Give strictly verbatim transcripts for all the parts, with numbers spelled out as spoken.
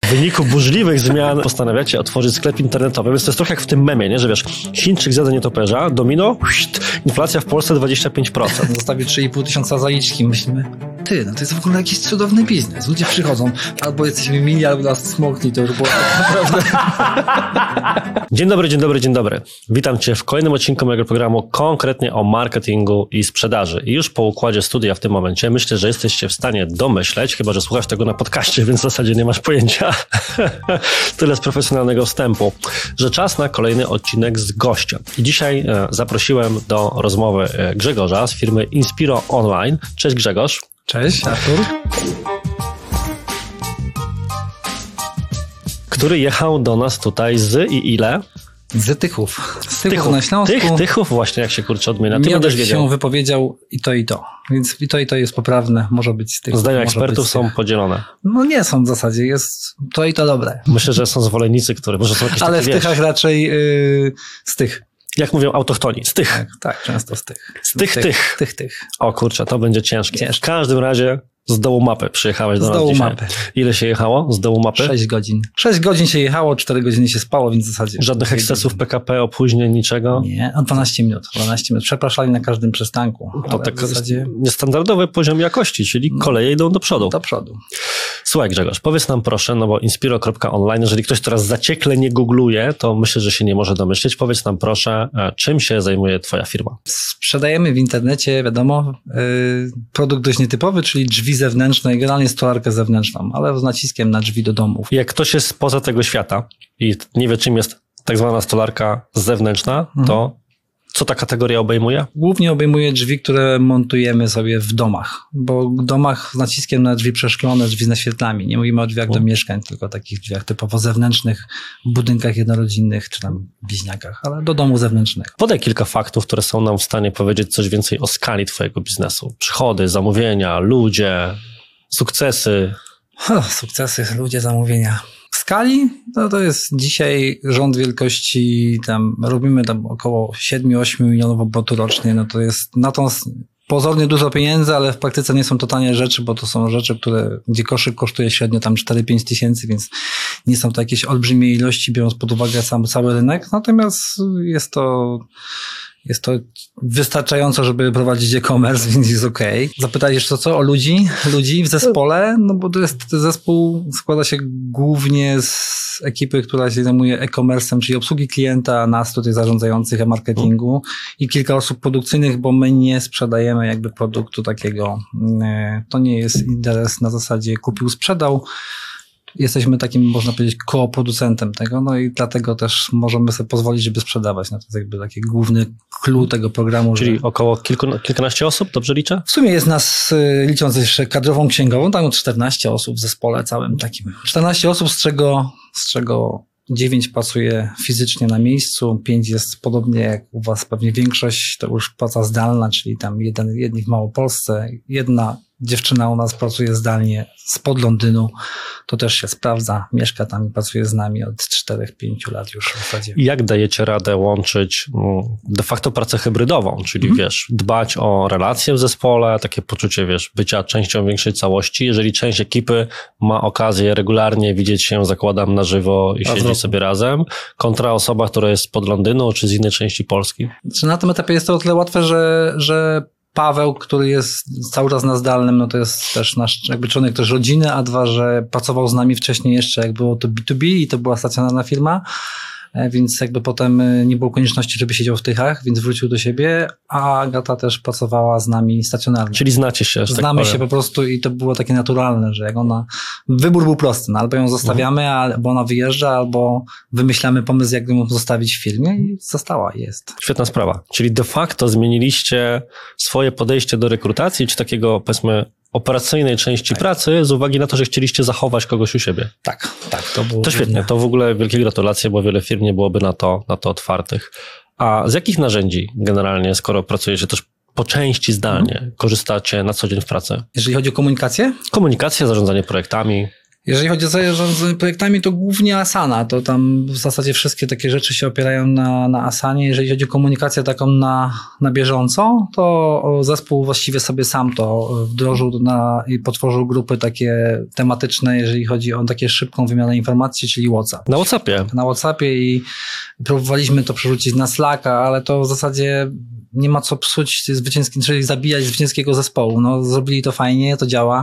W wyniku burzliwych zmian postanawiacie otworzyć sklep internetowy, więc to jest trochę jak w tym memie, nie? Że wiesz, Chińczyk zjada nietoperza, domino, inflacja w Polsce dwadzieścia pięć procent. Zostawił trzy i pół tysiąca zaliczki. Myślimy, ty, no to jest w ogóle jakiś cudowny biznes. Ludzie przychodzą, albo jesteśmy mili, albo nas smokli, to już było tak naprawdę. Dzień dobry, dzień dobry, dzień dobry. Witam Cię w kolejnym odcinku mojego programu, konkretnie o marketingu i sprzedaży. I już po układzie studia w tym momencie myślę, że jesteście w stanie domyśleć, chyba że słuchasz tego na podcaście, więc w zasadzie nie masz pojęcia, tyle z profesjonalnego wstępu, że czas na kolejny odcinek z gościem. I dzisiaj e, zaprosiłem do rozmowy e, Grzegorza z firmy Inspiro Online. Cześć Grzegorz. Cześć, Artur. Który jechał do nas tutaj z i ile? Z Tychów. Z Tychów, Tychów na Śląsku. Tych, Tychów właśnie, jak się kurczę odmienia. Ty Miodek będziesz wiedział. się wypowiedział i to i to. Więc i to i to jest poprawne. Może być z Tychów. Zdania może ekspertów być z są tych. podzielone. No nie są w zasadzie. Jest to i to dobre. Myślę, że są zwolennicy, które może są jakieś Ale takie, w wiesz, Tychach raczej yy, z tych. jak mówią autochtoni, z tych. Tak, tak, często z tych. Z tych, tych. Tych, tych. O kurczę, to będzie ciężkie. Ciężkie. W każdym razie z dołu mapy przyjechałeś do Z nas dołu dzisiaj. mapy. Ile się jechało z dołu mapy? Sześć godzin. Sześć godzin się jechało, cztery godziny się spało, więc w zasadzie... Żadnych ekscesów P K P, opóźnień, niczego? Nie, o dwanaście minut. dwanaście minut. Przepraszali na każdym przystanku. To ale tak w zasadzie niestandardowy poziom jakości, czyli koleje idą do przodu. do przodu. Słuchaj Grzegorz, powiedz nam proszę, no bo inspiro kropka online, jeżeli ktoś teraz zaciekle nie googluje, to myślę, że się nie może domyśleć. Powiedz nam proszę, czym się zajmuje twoja firma? Sprzedajemy w internecie, wiadomo, yy, produkt dość nietypowy, czyli drzwi zewnętrzne i generalnie stolarkę zewnętrzną, ale z naciskiem na drzwi do domów. Jak ktoś jest spoza tego świata i nie wie, czym jest tak zwana stolarka zewnętrzna, Mhm. to co ta kategoria obejmuje? Głównie obejmuje drzwi, które montujemy sobie w domach, bo w domach z naciskiem na drzwi przeszklone, drzwi z naświetlami. Nie mówimy o drzwiach do Mhm. mieszkań, tylko o takich drzwiach typowo zewnętrznych, w budynkach jednorodzinnych czy tam bliźniakach, ale do domu zewnętrznego. Podaj kilka faktów, które są nam w stanie powiedzieć coś więcej o skali twojego biznesu. Przychody, zamówienia, ludzie, sukcesy. O, sukcesy, ludzie, zamówienia. W skali no to jest dzisiaj rząd wielkości, tam robimy tam około siedem do ośmiu milionów obrotu rocznie, no to jest na tą pozornie dużo pieniędzy, ale w praktyce nie są to tanie rzeczy, bo to są rzeczy, które, gdzie koszyk kosztuje średnio tam cztery do pięciu tysięcy, więc nie są to jakieś olbrzymie ilości, biorąc pod uwagę sam, cały rynek, natomiast jest to Jest to wystarczająco, żeby prowadzić e-commerce, więc jest okej. Okay. Zapytałeś co, co o ludzi? Ludzi w zespole? No bo to jest zespół, składa się głównie z ekipy, która się zajmuje e-commerce'em, czyli obsługi klienta, nas tutaj zarządzających e-marketingu i kilka osób produkcyjnych, bo my nie sprzedajemy jakby produktu takiego. To nie jest interes na zasadzie kupił, sprzedał. Jesteśmy takim, można powiedzieć, koproducentem tego, no i dlatego też możemy sobie pozwolić, żeby sprzedawać. No to jest jakby taki główny clue tego programu. Czyli że... około kilku, kilkanaście osób, dobrze liczę? W sumie jest nas, licząc jeszcze kadrową księgową, tam czternaście osób w zespole całym takim. czternaście osób, z czego, z czego dziewięć pracuje fizycznie na miejscu, pięć jest podobnie jak u was pewnie większość, to już praca zdalna, czyli tam jeden, jedni w Małopolsce, jedna dziewczyna u nas pracuje zdalnie spod Londynu, to też się sprawdza, mieszka tam i pracuje z nami od czterech do pięciu lat już w zasadzie. I jak dajecie radę łączyć de facto pracę hybrydową, czyli mm. wiesz, dbać o relacje w zespole, takie poczucie, wiesz, bycia częścią większej całości, jeżeli część ekipy ma okazję regularnie widzieć się, zakładam, na żywo i siedzieć sobie razem, kontra osoba, która jest spod Londynu czy z innej części Polski? Znaczy, na tym etapie jest to o tyle łatwe, że, że Paweł, który jest cały czas na zdalnym, no to jest też nasz jakby członek też rodziny, a dwa, że pracował z nami wcześniej jeszcze, jak było to B dwa B i to była stacjonarna firma, więc jakby potem nie było konieczności, żeby siedział w Tychach, więc wrócił do siebie, a Agata też pracowała z nami stacjonarnie. Czyli znacie się, że Znamy tak się po prostu i to było takie naturalne, że jak ona, wybór był prosty, no albo ją zostawiamy, mhm. albo ona wyjeżdża, albo wymyślamy pomysł, jak ją zostawić w firmie i została, jest. Świetna sprawa. Czyli de facto zmieniliście swoje podejście do rekrutacji, czy takiego, powiedzmy, operacyjnej części tak. pracy z uwagi na to, że chcieliście zachować kogoś u siebie. Tak, tak. To było To świetnie, trudne. to w ogóle wielkie gratulacje, bo wiele firm nie byłoby na to, na to otwartych. A z jakich narzędzi generalnie, skoro pracujecie też po części zdalnie, hmm. korzystacie na co dzień w pracy? Jeżeli chodzi o komunikację? Komunikacja, zarządzanie projektami. Jeżeli chodzi o zarządzanie projektami, to głównie Asana. To tam w zasadzie wszystkie takie rzeczy się opierają na, na Asanie. Jeżeli chodzi o komunikację taką na, na bieżąco, to zespół właściwie sobie sam to wdrożył na, i potworzył grupy takie tematyczne, jeżeli chodzi o takie szybką wymianę informacji, czyli WhatsApp. Na WhatsAppie? Na WhatsAppie i próbowaliśmy to przerzucić na Slacka, ale to w zasadzie nie ma co psuć zwycięski, czyli zabijać zwycięskiego zespołu. No, zrobili to fajnie, to działa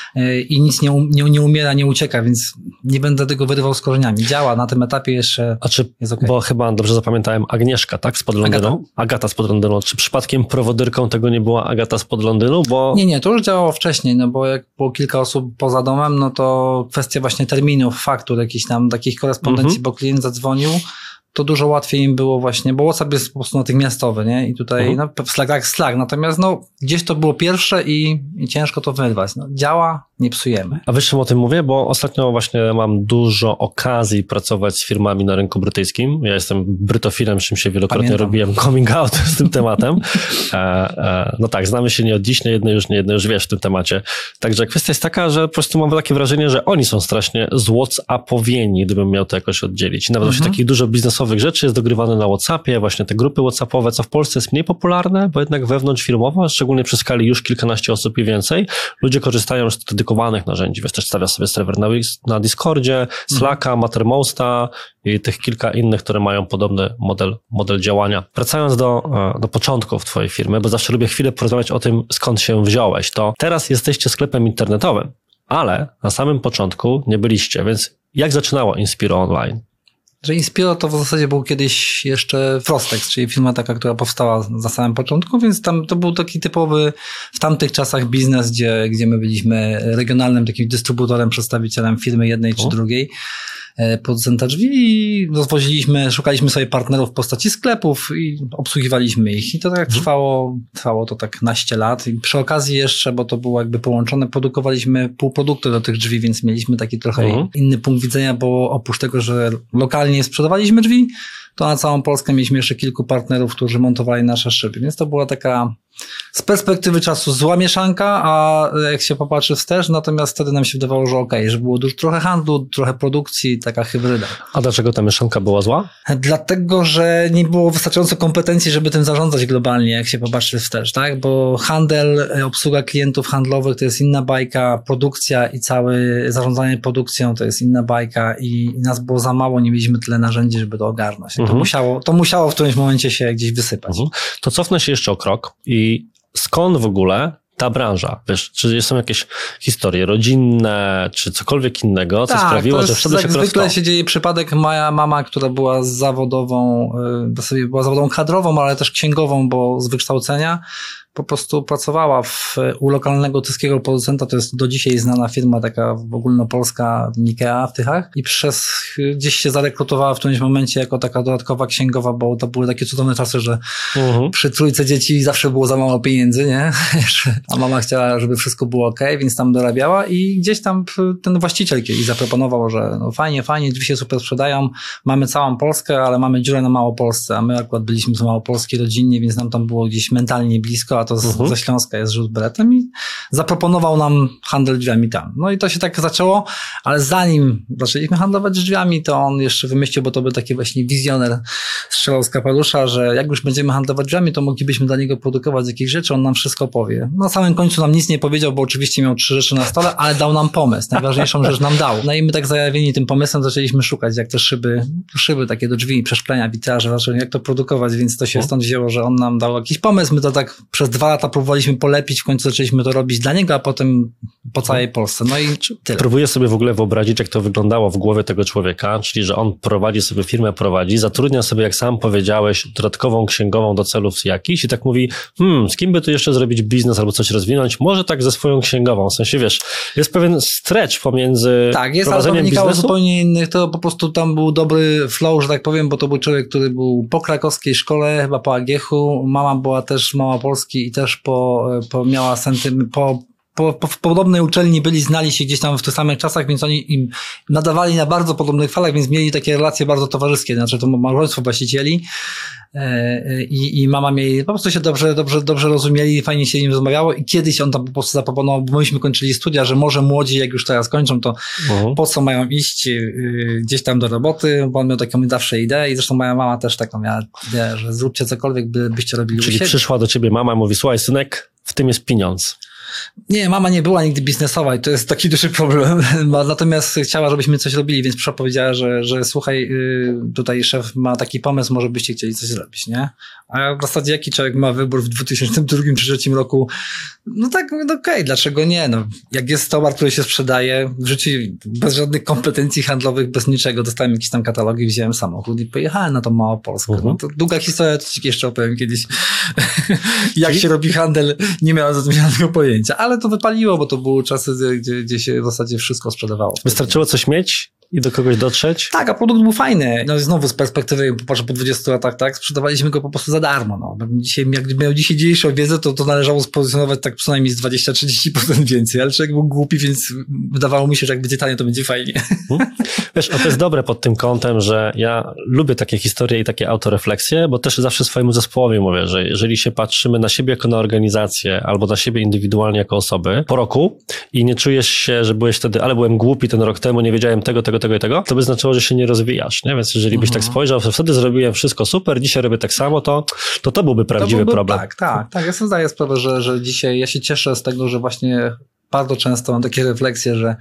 i nic nie, nie, nie umiera, nie ucieka, więc nie będę tego wyrywał z korzeniami. Działa, na tym etapie jeszcze A czy, jest okej. Bo chyba dobrze zapamiętałem, Agnieszka, tak? Spod Londynu? Agata. Agata spod Londynu. Czy przypadkiem prowodyrką tego nie była Agata spod Londynu? Bo... Nie, nie, to już działało wcześniej, no bo jak było kilka osób poza domem, no to kwestia właśnie terminów, faktur, jakichś tam takich korespondencji, mhm. bo klient zadzwonił, to dużo łatwiej im było właśnie, bo WhatsApp jest po prostu natychmiastowy, nie? I tutaj, uh-huh. no, Slack jak Slack, natomiast no, gdzieś to było pierwsze i, i ciężko to wyrwać. No, działa, nie psujemy. A wiesz, czym o tym mówię? Bo ostatnio właśnie mam dużo okazji pracować z firmami na rynku brytyjskim. Ja jestem brytofilem, czym się wielokrotnie Pamiętam. robiłem coming out z tym tematem. E, e, no tak, znamy się nie od dziś, nie jedno już, nie jedno już wiesz w tym temacie. Także kwestia jest taka, że po prostu mam takie wrażenie, że oni są strasznie z-WhatsAppowieni, gdybym miał to jakoś oddzielić. I nawet uh-huh. właśnie takich dużo biznesowych rzeczy jest dogrywane na WhatsAppie, właśnie te grupy WhatsAppowe, co w Polsce jest mniej popularne, bo jednak wewnątrzfirmowo, szczególnie przy skali już kilkanaście osób i więcej, ludzie korzystają z dedykowanych narzędzi, więc też stawia sobie serwer na, na Discordzie, Slacka, mhm. Mattermosta i tych kilka innych, które mają podobny model, model działania. Wracając do, do początków twojej firmy, bo zawsze lubię chwilę porozmawiać o tym, skąd się wziąłeś, to teraz jesteście sklepem internetowym, ale na samym początku nie byliście, więc jak zaczynało Inspiro Online? Że Inspiro to w zasadzie był kiedyś jeszcze Frostex, czyli firma taka, która powstała za samym początku, więc tam to był taki typowy w tamtych czasach biznes, gdzie, gdzie my byliśmy regionalnym takim dystrybutorem, przedstawicielem firmy jednej czy o. drugiej, producenta drzwi i rozwoziliśmy, szukaliśmy sobie partnerów w postaci sklepów i obsługiwaliśmy ich. I to tak trwało, trwało to tak naście lat. I przy okazji jeszcze, bo to było jakby połączone, produkowaliśmy półprodukty do tych drzwi, więc mieliśmy taki trochę mhm. inny punkt widzenia, bo oprócz tego, że lokalnie sprzedawaliśmy drzwi, to na całą Polskę mieliśmy jeszcze kilku partnerów, którzy montowali nasze szyby. Więc to była taka z perspektywy czasu zła mieszanka, a jak się popatrzy wstecz, natomiast wtedy nam się wydawało, że okej, okay, że było dużo, trochę handlu, trochę produkcji, taka hybryda. A dlaczego ta mieszanka była zła? Dlatego, że nie było wystarczająco kompetencji, żeby tym zarządzać globalnie, jak się popatrzy wstecz, tak? Bo handel, obsługa klientów handlowych to jest inna bajka, produkcja i całe zarządzanie produkcją to jest inna bajka i, i nas było za mało, nie mieliśmy tyle narzędzi, żeby to ogarnąć. Mhm. To musiało, to musiało w którymś momencie się gdzieś wysypać. Mhm. To cofnę się jeszcze o krok i skąd w ogóle ta branża? Wiesz, czy są jakieś historie rodzinne, czy cokolwiek innego, co tak, sprawiło, że wszedłeś akurat w to? Zwykle się dzieje przypadek. Moja mama, która była zawodową, była zawodową kadrową, ale też księgową, bo z wykształcenia, po prostu pracowała w, u lokalnego tyskiego producenta, to jest do dzisiaj znana firma taka ogólnopolska, Nikea w Tychach i przez, gdzieś się zarekrutowała w którymś momencie jako taka dodatkowa księgowa, bo to były takie cudowne czasy, że uh-huh. przy trójce dzieci zawsze było za mało pieniędzy, nie? A mama chciała, żeby wszystko było okej, więc tam dorabiała i gdzieś tam ten właściciel kiedyś zaproponował, że no fajnie, fajnie, drzwi się super sprzedają, mamy całą Polskę, ale mamy dziurę na Małopolsce, a my akurat byliśmy z Małopolski rodzinnie, więc nam tam było gdzieś mentalnie blisko, a to z, uh-huh. ze Śląska jest rzut beretem i zaproponował nam handel drzwiami tam. No i to się tak zaczęło, ale zanim zaczęliśmy handlować drzwiami, to on jeszcze wymyślił, bo to był taki właśnie wizjoner, strzelał z kapelusza, że jak już będziemy handlować drzwiami, to moglibyśmy dla niego produkować jakieś rzeczy, on nam wszystko powie. Na samym końcu nam nic nie powiedział, bo oczywiście miał trzy rzeczy na stole, ale dał nam pomysł. Najważniejszą rzecz nam dał. No i my tak zajawieni tym pomysłem zaczęliśmy szukać, jak te szyby, szyby takie do drzwi, przeszklenia, witraże, zaczęli jak to produkować, więc to się stąd wzięło, że on nam dał jakiś pomysł, my to tak przez dwa lata próbowaliśmy polepić, w końcu zaczęliśmy to robić dla niego, a potem po całej Polsce. No i tyle. Próbuję sobie w ogóle wyobrazić, jak to wyglądało w głowie tego człowieka, czyli że on prowadzi sobie firmę, prowadzi, zatrudnia sobie, jak sam powiedziałeś, dodatkową księgową do celów jakichś i tak mówi, hmm, z kim by tu jeszcze zrobić biznes albo coś rozwinąć? Może tak ze swoją księgową. W sensie, wiesz, jest pewien stretch pomiędzy tak, jest, prowadzeniem ale to wynikało biznesu. Zupełnie innych, to po prostu tam był dobry flow, że tak powiem, bo to był człowiek, który był po krakowskiej szkole, chyba po A G H-u, mama była też Małopolski i też po, po miała senty, po po, po, w podobnej uczelni byli, znali się gdzieś tam w tych samych czasach, więc oni im nadawali na bardzo podobnych falach, więc mieli takie relacje bardzo towarzyskie, znaczy to małżeństwo właścicieli i, i mama mieli, po prostu się dobrze, dobrze, dobrze rozumieli, fajnie się nim rozmawiało i kiedyś on tam po prostu zaproponował, bo myśmy kończyli studia, że może młodzi, jak już teraz kończą, to uh-huh. po co mają iść yy, gdzieś tam do roboty, bo on miał taką zawsze ideę i zresztą moja mama też taką miała ideę, że zróbcie cokolwiek, by, byście robili. Czyli przyszła do ciebie mama i mówi, słuchaj synek, w tym jest pieniądz. Nie, mama nie była nigdy biznesowa i to jest taki duży problem, natomiast chciała, żebyśmy coś robili, więc przyszła, powiedziała, że, że słuchaj, tutaj szef ma taki pomysł, może byście chcieli coś zrobić, nie? A w zasadzie jaki człowiek ma wybór w dwa tysiące drugi czy dwa tysiące trzecim roku? No tak, no okej, okay, dlaczego nie? No, jak jest towar, który się sprzedaje, w życiu bez żadnych kompetencji handlowych, bez niczego, dostałem jakieś tam katalogi, wziąłem samochód i pojechałem na tą Małopolskę. Uh-huh. No to długa historia, to ci jeszcze opowiem kiedyś, jak się robi handel, nie miałem za tym żadnego pojęcia, ale to wypaliło, bo to były czasy, gdzie, gdzie się w zasadzie wszystko sprzedawało. Wystarczyło coś mieć i do kogoś dotrzeć? Tak, a produkt był fajny. No i znowu z perspektywy, popatrzę po dwudziestu latach, tak, sprzedawaliśmy go po prostu za darmo. No. Dzisiaj, jak miał dzisiaj dzisiejszą wiedzę, to, to należało spozycjonować tak przynajmniej z dwadzieścia do trzydziestu procent więcej, ale człowiek był głupi, więc wydawało mi się, że jak będzie tanie, to będzie fajnie. Hmm. Wiesz, a to jest dobre pod tym kątem, że ja lubię takie historie i takie autorefleksje, bo też zawsze swojemu zespołowi mówię, że jeżeli się patrzymy na siebie jako na organizację albo na siebie indywidualnie jako osoby po roku i nie czujesz się, że byłeś wtedy, ale byłem głupi ten rok temu, nie wiedziałem tego, tego, tego i tego, to by znaczyło, że się nie rozwijasz, nie? Więc jeżeli byś uh-huh. tak spojrzał, to wtedy zrobiłem wszystko super, dzisiaj robię tak samo, to to, to byłby prawdziwy to byłby, problem. Tak, tak, tak. Ja sobie zdaję sprawę, że, że dzisiaj ja się cieszę z tego, że właśnie bardzo często mam takie refleksje, że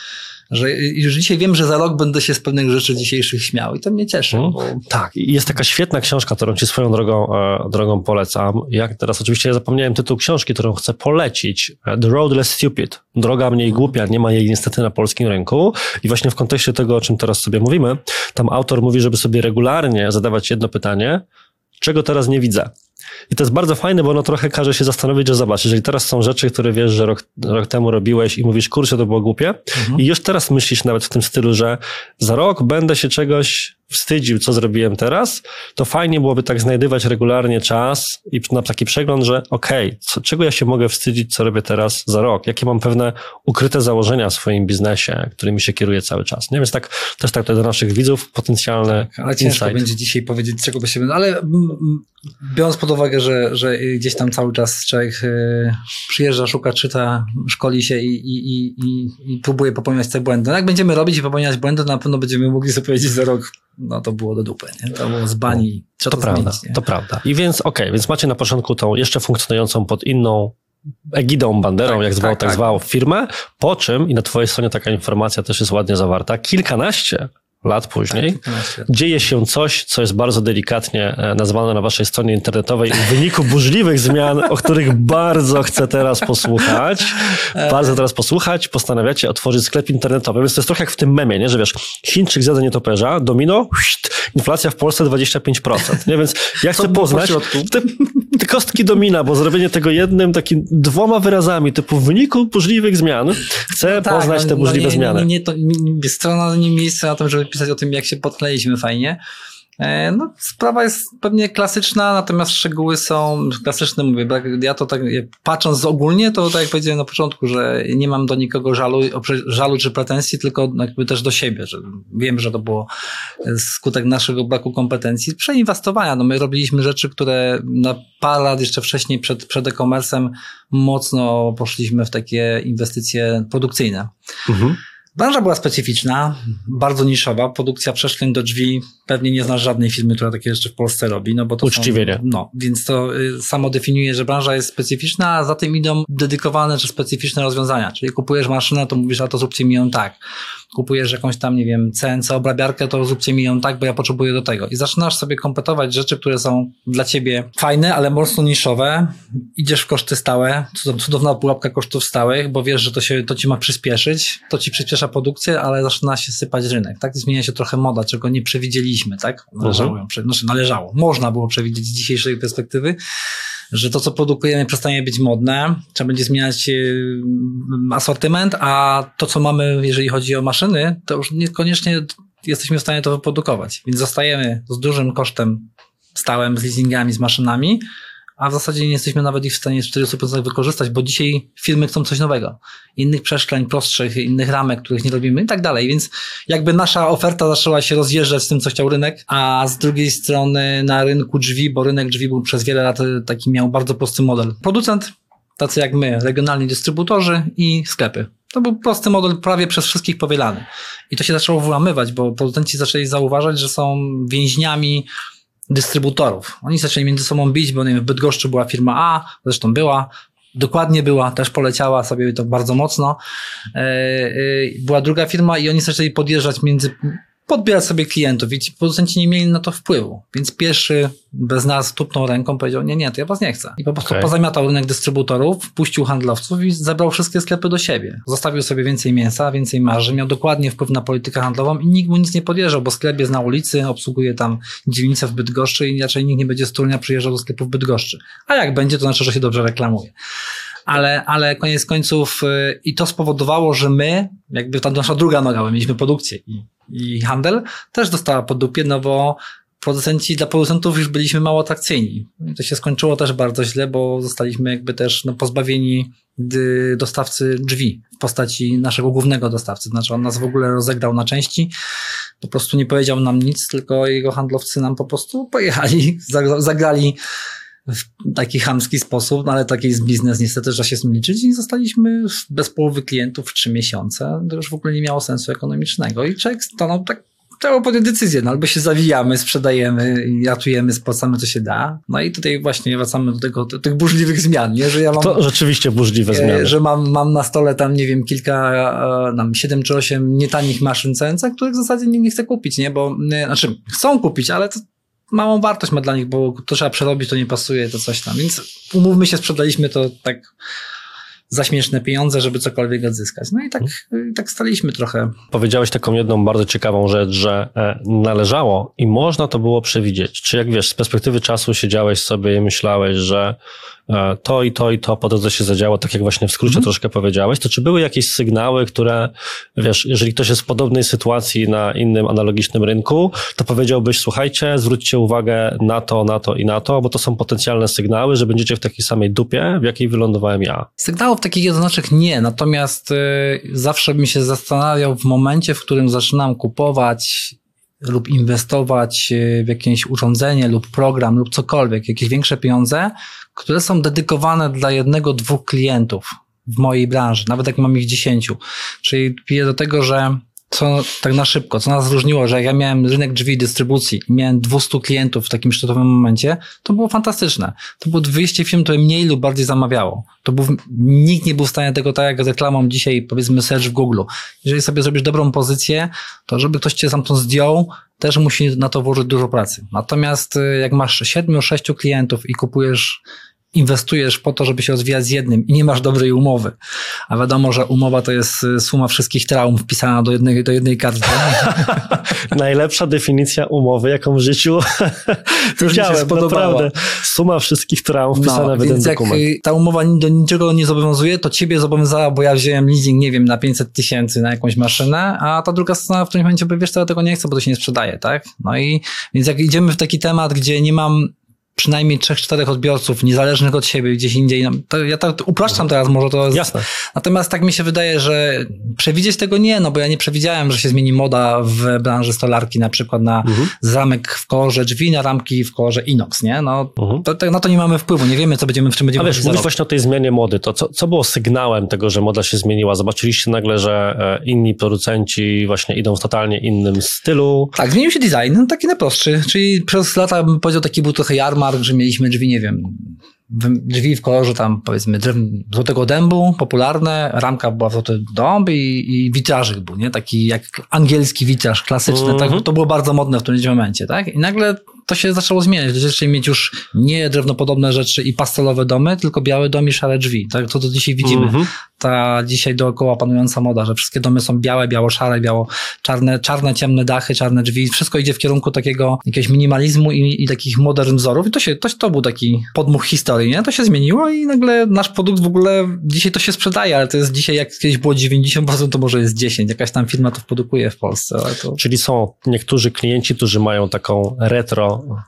że już dzisiaj wiem, że za rok będę się z pewnych rzeczy dzisiejszych śmiał i to mnie cieszy. Hmm. Bo... Tak, i jest taka świetna książka, którą ci swoją drogą, e, drogą polecam. Jak teraz oczywiście ja zapomniałem tytuł książki, którą chcę polecić. The Road Less Stupid. Droga mniej głupia, nie ma jej niestety na polskim rynku. I właśnie w kontekście tego, o czym teraz sobie mówimy, tam autor mówi, żeby sobie regularnie zadawać jedno pytanie, czego teraz nie widzę. I to jest bardzo fajne, bo ono trochę każe się zastanowić, że zobacz, jeżeli teraz są rzeczy, które wiesz, że rok, rok temu robiłeś i mówisz, kurczę, to było głupie mhm. i już teraz myślisz nawet w tym stylu, że za rok będę się czegoś wstydził, co zrobiłem teraz, to fajnie byłoby tak znajdywać regularnie czas i na taki przegląd, że okej, okay, czego ja się mogę wstydzić, co robię teraz za rok, jakie mam pewne ukryte założenia w swoim biznesie, którymi się kieruję cały czas. Nie? Więc tak, też tak to do naszych widzów potencjalne tak, ale ciężko insight. Będzie dzisiaj powiedzieć, czego by się... Ale biorąc pod uwagę, że, że gdzieś tam cały czas człowiek przyjeżdża, szuka, czyta, szkoli się i, i, i, i próbuje popełniać te błędy. No jak będziemy robić i popełniać błędy, na pewno będziemy mogli sobie powiedzieć za rok, no to było do dupy, nie? To było z bani. To, to prawda, zmienić, nie? To prawda. I więc okej, okay, więc macie na początku tą jeszcze funkcjonującą pod inną egidą, banderą, tak, jak zwał, tak, tak, tak zwał firmę, po czym, i na twojej stronie taka informacja też jest ładnie zawarta, kilkanaście lat później tak, dzieje się coś, co jest bardzo delikatnie nazwane na waszej stronie internetowej w wyniku burzliwych zmian, o których bardzo chcę teraz posłuchać. Bardzo teraz posłuchać. Postanawiacie otworzyć sklep internetowy, więc to jest trochę jak w tym memie, nie? Że wiesz, Chińczyk zjada nietoperza, domino, inflacja w Polsce dwadzieścia pięć procent. Nie? Więc ja chcę poznać te, te kostki domina, bo zrobienie tego jednym, takim dwoma wyrazami, typu w wyniku burzliwych zmian, chcę no tak, poznać no, te burzliwe no nie, zmiany. Nie, nie, to, nie, strona nie miejsce na tym, żeby pisać o tym, jak się potknęliśmy fajnie. No, sprawa jest pewnie klasyczna, natomiast szczegóły są klasyczne, mówię, ja to tak, patrząc ogólnie, to tak jak powiedziałem na początku, że nie mam do nikogo żalu, żalu czy pretensji, tylko jakby też do siebie, że wiem, że to było skutek naszego braku kompetencji, przeinwestowania. No my robiliśmy rzeczy, które na parę lat jeszcze wcześniej przed, przed e-commerce'em mocno poszliśmy w takie inwestycje produkcyjne. Mhm. Branża była specyficzna, bardzo niszowa, produkcja przeszkleń do drzwi, pewnie nie znasz żadnej firmy, która takie jeszcze w Polsce robi, no bo to uczciwie. Są, no, więc to y, samo definiuje, że branża jest specyficzna, a za tym idą dedykowane czy specyficzne rozwiązania, czyli kupujesz maszynę, to mówisz, a to zróbcie mi ją tak. Kupujesz jakąś tam, nie wiem, C N C obrabiarkę, to zróbcie mi ją tak, bo ja potrzebuję do tego. I zaczynasz sobie kompletować rzeczy, które są dla ciebie fajne, ale mocno niszowe. Idziesz w koszty stałe, cudowna pułapka kosztów stałych, bo wiesz, że to się, to ci ma przyspieszyć, to ci przyspiesza produkcję, ale zaczyna się sypać rynek, tak? Zmienia się trochę moda, czego nie przewidzieliśmy, tak? Należało ją, znaczy należało. Można było przewidzieć z dzisiejszej perspektywy, że to, co produkujemy, przestanie być modne, trzeba będzie zmieniać asortyment, a to, co mamy, jeżeli chodzi o maszyny, to już niekoniecznie jesteśmy w stanie to wyprodukować. Więc zostajemy z dużym kosztem stałym, z leasingami, z maszynami, a w zasadzie nie jesteśmy nawet ich w stanie w czterdzieści procent wykorzystać, bo dzisiaj firmy chcą coś nowego. Innych przeszkleń, prostszych, innych ramek, których nie robimy i tak dalej. Więc jakby nasza oferta zaczęła się rozjeżdżać z tym, co chciał rynek, a z drugiej strony na rynku drzwi, bo rynek drzwi był przez wiele lat taki, miał bardzo prosty model. Producent, tacy jak my, regionalni dystrybutorzy i sklepy. To był prosty model, prawie przez wszystkich powielany. I to się zaczęło wyłamywać, bo producenci zaczęli zauważać, że są więźniami dystrybutorów. Oni zaczęli między sobą bić, bo nie wiem, w Bydgoszczy była firma A, zresztą była, dokładnie była, też poleciała sobie to bardzo mocno. Była druga firma i oni zaczęli podjeżdżać między, podbierać sobie klientów i ci producenci nie mieli na to wpływu. Więc pierwszy bez nas tupnął ręką, powiedział, nie, nie, to ja was nie chcę. I po prostu okay. pozamiatał rynek dystrybutorów, wpuścił handlowców i zebrał wszystkie sklepy do siebie. Zostawił sobie więcej mięsa, więcej marży, miał dokładnie wpływ na politykę handlową i nikt mu nic nie podjeżdżał, bo sklep jest na ulicy, obsługuje tam dzielnicę w Bydgoszczy i raczej nikt nie będzie z Torunia przyjeżdżał do sklepu w Bydgoszczy. A jak będzie, to znaczy, że się dobrze reklamuje. Ale, ale koniec końców yy, i to spowodowało, że my, jakby ta nasza druga noga, my mieliśmy produkcję i, i handel, też dostała po dupie, no bo producenci, dla producentów już byliśmy mało atrakcyjni. I to się skończyło też bardzo źle, bo zostaliśmy jakby też no, pozbawieni dy, dostawcy drzwi w postaci naszego głównego dostawcy. Znaczy on nas w ogóle rozegrał na części, po prostu nie powiedział nam nic, tylko jego handlowcy nam po prostu pojechali, zagrali w taki chamski sposób, no ale taki jest biznes, niestety trzeba się z tym liczyć i zostaliśmy bez połowy klientów w trzy miesiące. To już w ogóle nie miało sensu ekonomicznego i człowiek stanął tak, trzeba podjąć decyzję, no albo się zawijamy, sprzedajemy i ratujemy, spłacamy co się da. No i tutaj właśnie wracamy do tego, do tych burzliwych zmian, nie? Że ja mam, to rzeczywiście burzliwe zmiany. Że mam, mam na stole tam, nie wiem, kilka, tam siedem czy osiem nietanich maszyn C N C, których w zasadzie nie, nie chcę kupić, nie? Bo, nie, znaczy chcą kupić, ale to małą wartość ma dla nich, bo to trzeba przerobić, to nie pasuje, to coś tam. Więc umówmy się, sprzedaliśmy to tak za śmieszne pieniądze, żeby cokolwiek odzyskać. No i tak, i tak staliśmy trochę. Powiedziałeś taką jedną bardzo ciekawą rzecz, że należało i można to było przewidzieć. Czy jak wiesz, z perspektywy czasu siedziałeś sobie i myślałeś, że to i to i to po drodze się zadziało, tak jak właśnie w skrócie mm. troszkę powiedziałeś, to czy były jakieś sygnały, które, wiesz, jeżeli ktoś jest w podobnej sytuacji na innym analogicznym rynku, to powiedziałbyś, słuchajcie, zwróćcie uwagę na to, na to i na to, bo to są potencjalne sygnały, że będziecie w takiej samej dupie, w jakiej wylądowałem ja. Sygnałów takich jednoznacznych nie, natomiast y, zawsze bym się zastanawiał w momencie, w którym zaczynam kupować lub inwestować w jakieś urządzenie lub program lub cokolwiek, jakieś większe pieniądze, które są dedykowane dla jednego, dwóch klientów w mojej branży, nawet jak mam ich dziesięciu. Czyli piję do tego, że co tak na szybko, co nas różniło, że jak ja miałem rynek drzwi dystrybucji i miałem dwieście klientów w takim szczytowym momencie, to było fantastyczne. To było dwieście firm, które mniej lub bardziej zamawiało. To był, nikt nie był w stanie tego tak jak z reklamą dzisiaj, powiedzmy search w Google. Jeżeli sobie zrobisz dobrą pozycję, to żeby ktoś cię stamtąd zdjął, też musi na to włożyć dużo pracy. Natomiast jak masz siedmiu, sześciu klientów i kupujesz, inwestujesz po to, żeby się rozwijać z jednym i nie masz dobrej umowy, a wiadomo, że umowa to jest suma wszystkich traum wpisana do jednej, do jednej karty. Najlepsza definicja umowy, jaką w życiu widziałem, naprawdę. Suma wszystkich traum wpisana no, w jeden dokument. Jak ta umowa do niczego nie zobowiązuje, to ciebie zobowiązała, bo ja wziąłem leasing, nie wiem, na pięćset tysięcy na jakąś maszynę, a ta druga strona w którymś momencie powie, wiesz co, ja tego nie chcę, bo to się nie sprzedaje, tak? No i więc jak idziemy w taki temat, gdzie nie mam przynajmniej trzech, czterech odbiorców niezależnych od siebie gdzieś indziej. To ja tak upraszczam teraz może to. Jest... Jasne. Natomiast tak mi się wydaje, że przewidzieć tego nie, no bo ja nie przewidziałem, że się zmieni moda w branży stolarki na przykład na mhm. zamek w kolorze drzwi, na ramki w kolorze inox, nie? No mhm. to, to, na to nie mamy wpływu, nie wiemy co będziemy, w czym będziemy. A wiesz, mówisz właśnie o tej zmianie mody, to co, co było sygnałem tego, że moda się zmieniła? Zobaczyliście nagle, że inni producenci właśnie idą w totalnie innym stylu? Tak, zmienił się design, no taki najprostszy, czyli przez lata bym powiedział taki był trochę jarmark, że mieliśmy drzwi, nie wiem, drzwi w kolorze tam powiedzmy złotego dębu, popularne, ramka była w złoty dąb i, i witrażyk był, nie? Taki jak angielski witraż, klasyczny, mm-hmm. tak? To było bardzo modne w którymś momencie, tak? I nagle to się zaczęło zmieniać. Zaczęli mieć już nie drewnopodobne rzeczy i pastelowe domy, tylko białe domy i szare drzwi. Tak? To, to dzisiaj widzimy. Mm-hmm. Ta dzisiaj dookoła panująca moda, że wszystkie domy są białe, biało-szare, biało-czarne, czarne, ciemne dachy, czarne drzwi. Wszystko idzie w kierunku takiego jakiegoś minimalizmu i, i takich modern wzorów. I to się, to, to był taki podmuch historii, nie? To się zmieniło i nagle nasz produkt w ogóle dzisiaj to się sprzedaje, ale to jest dzisiaj, jak kiedyś było dziewięćdziesiąt procent, to może jest dziesięć procent. Jakaś tam firma to produkuje w Polsce. Ale to... Czyli są niektórzy klienci, którzy mają taką retro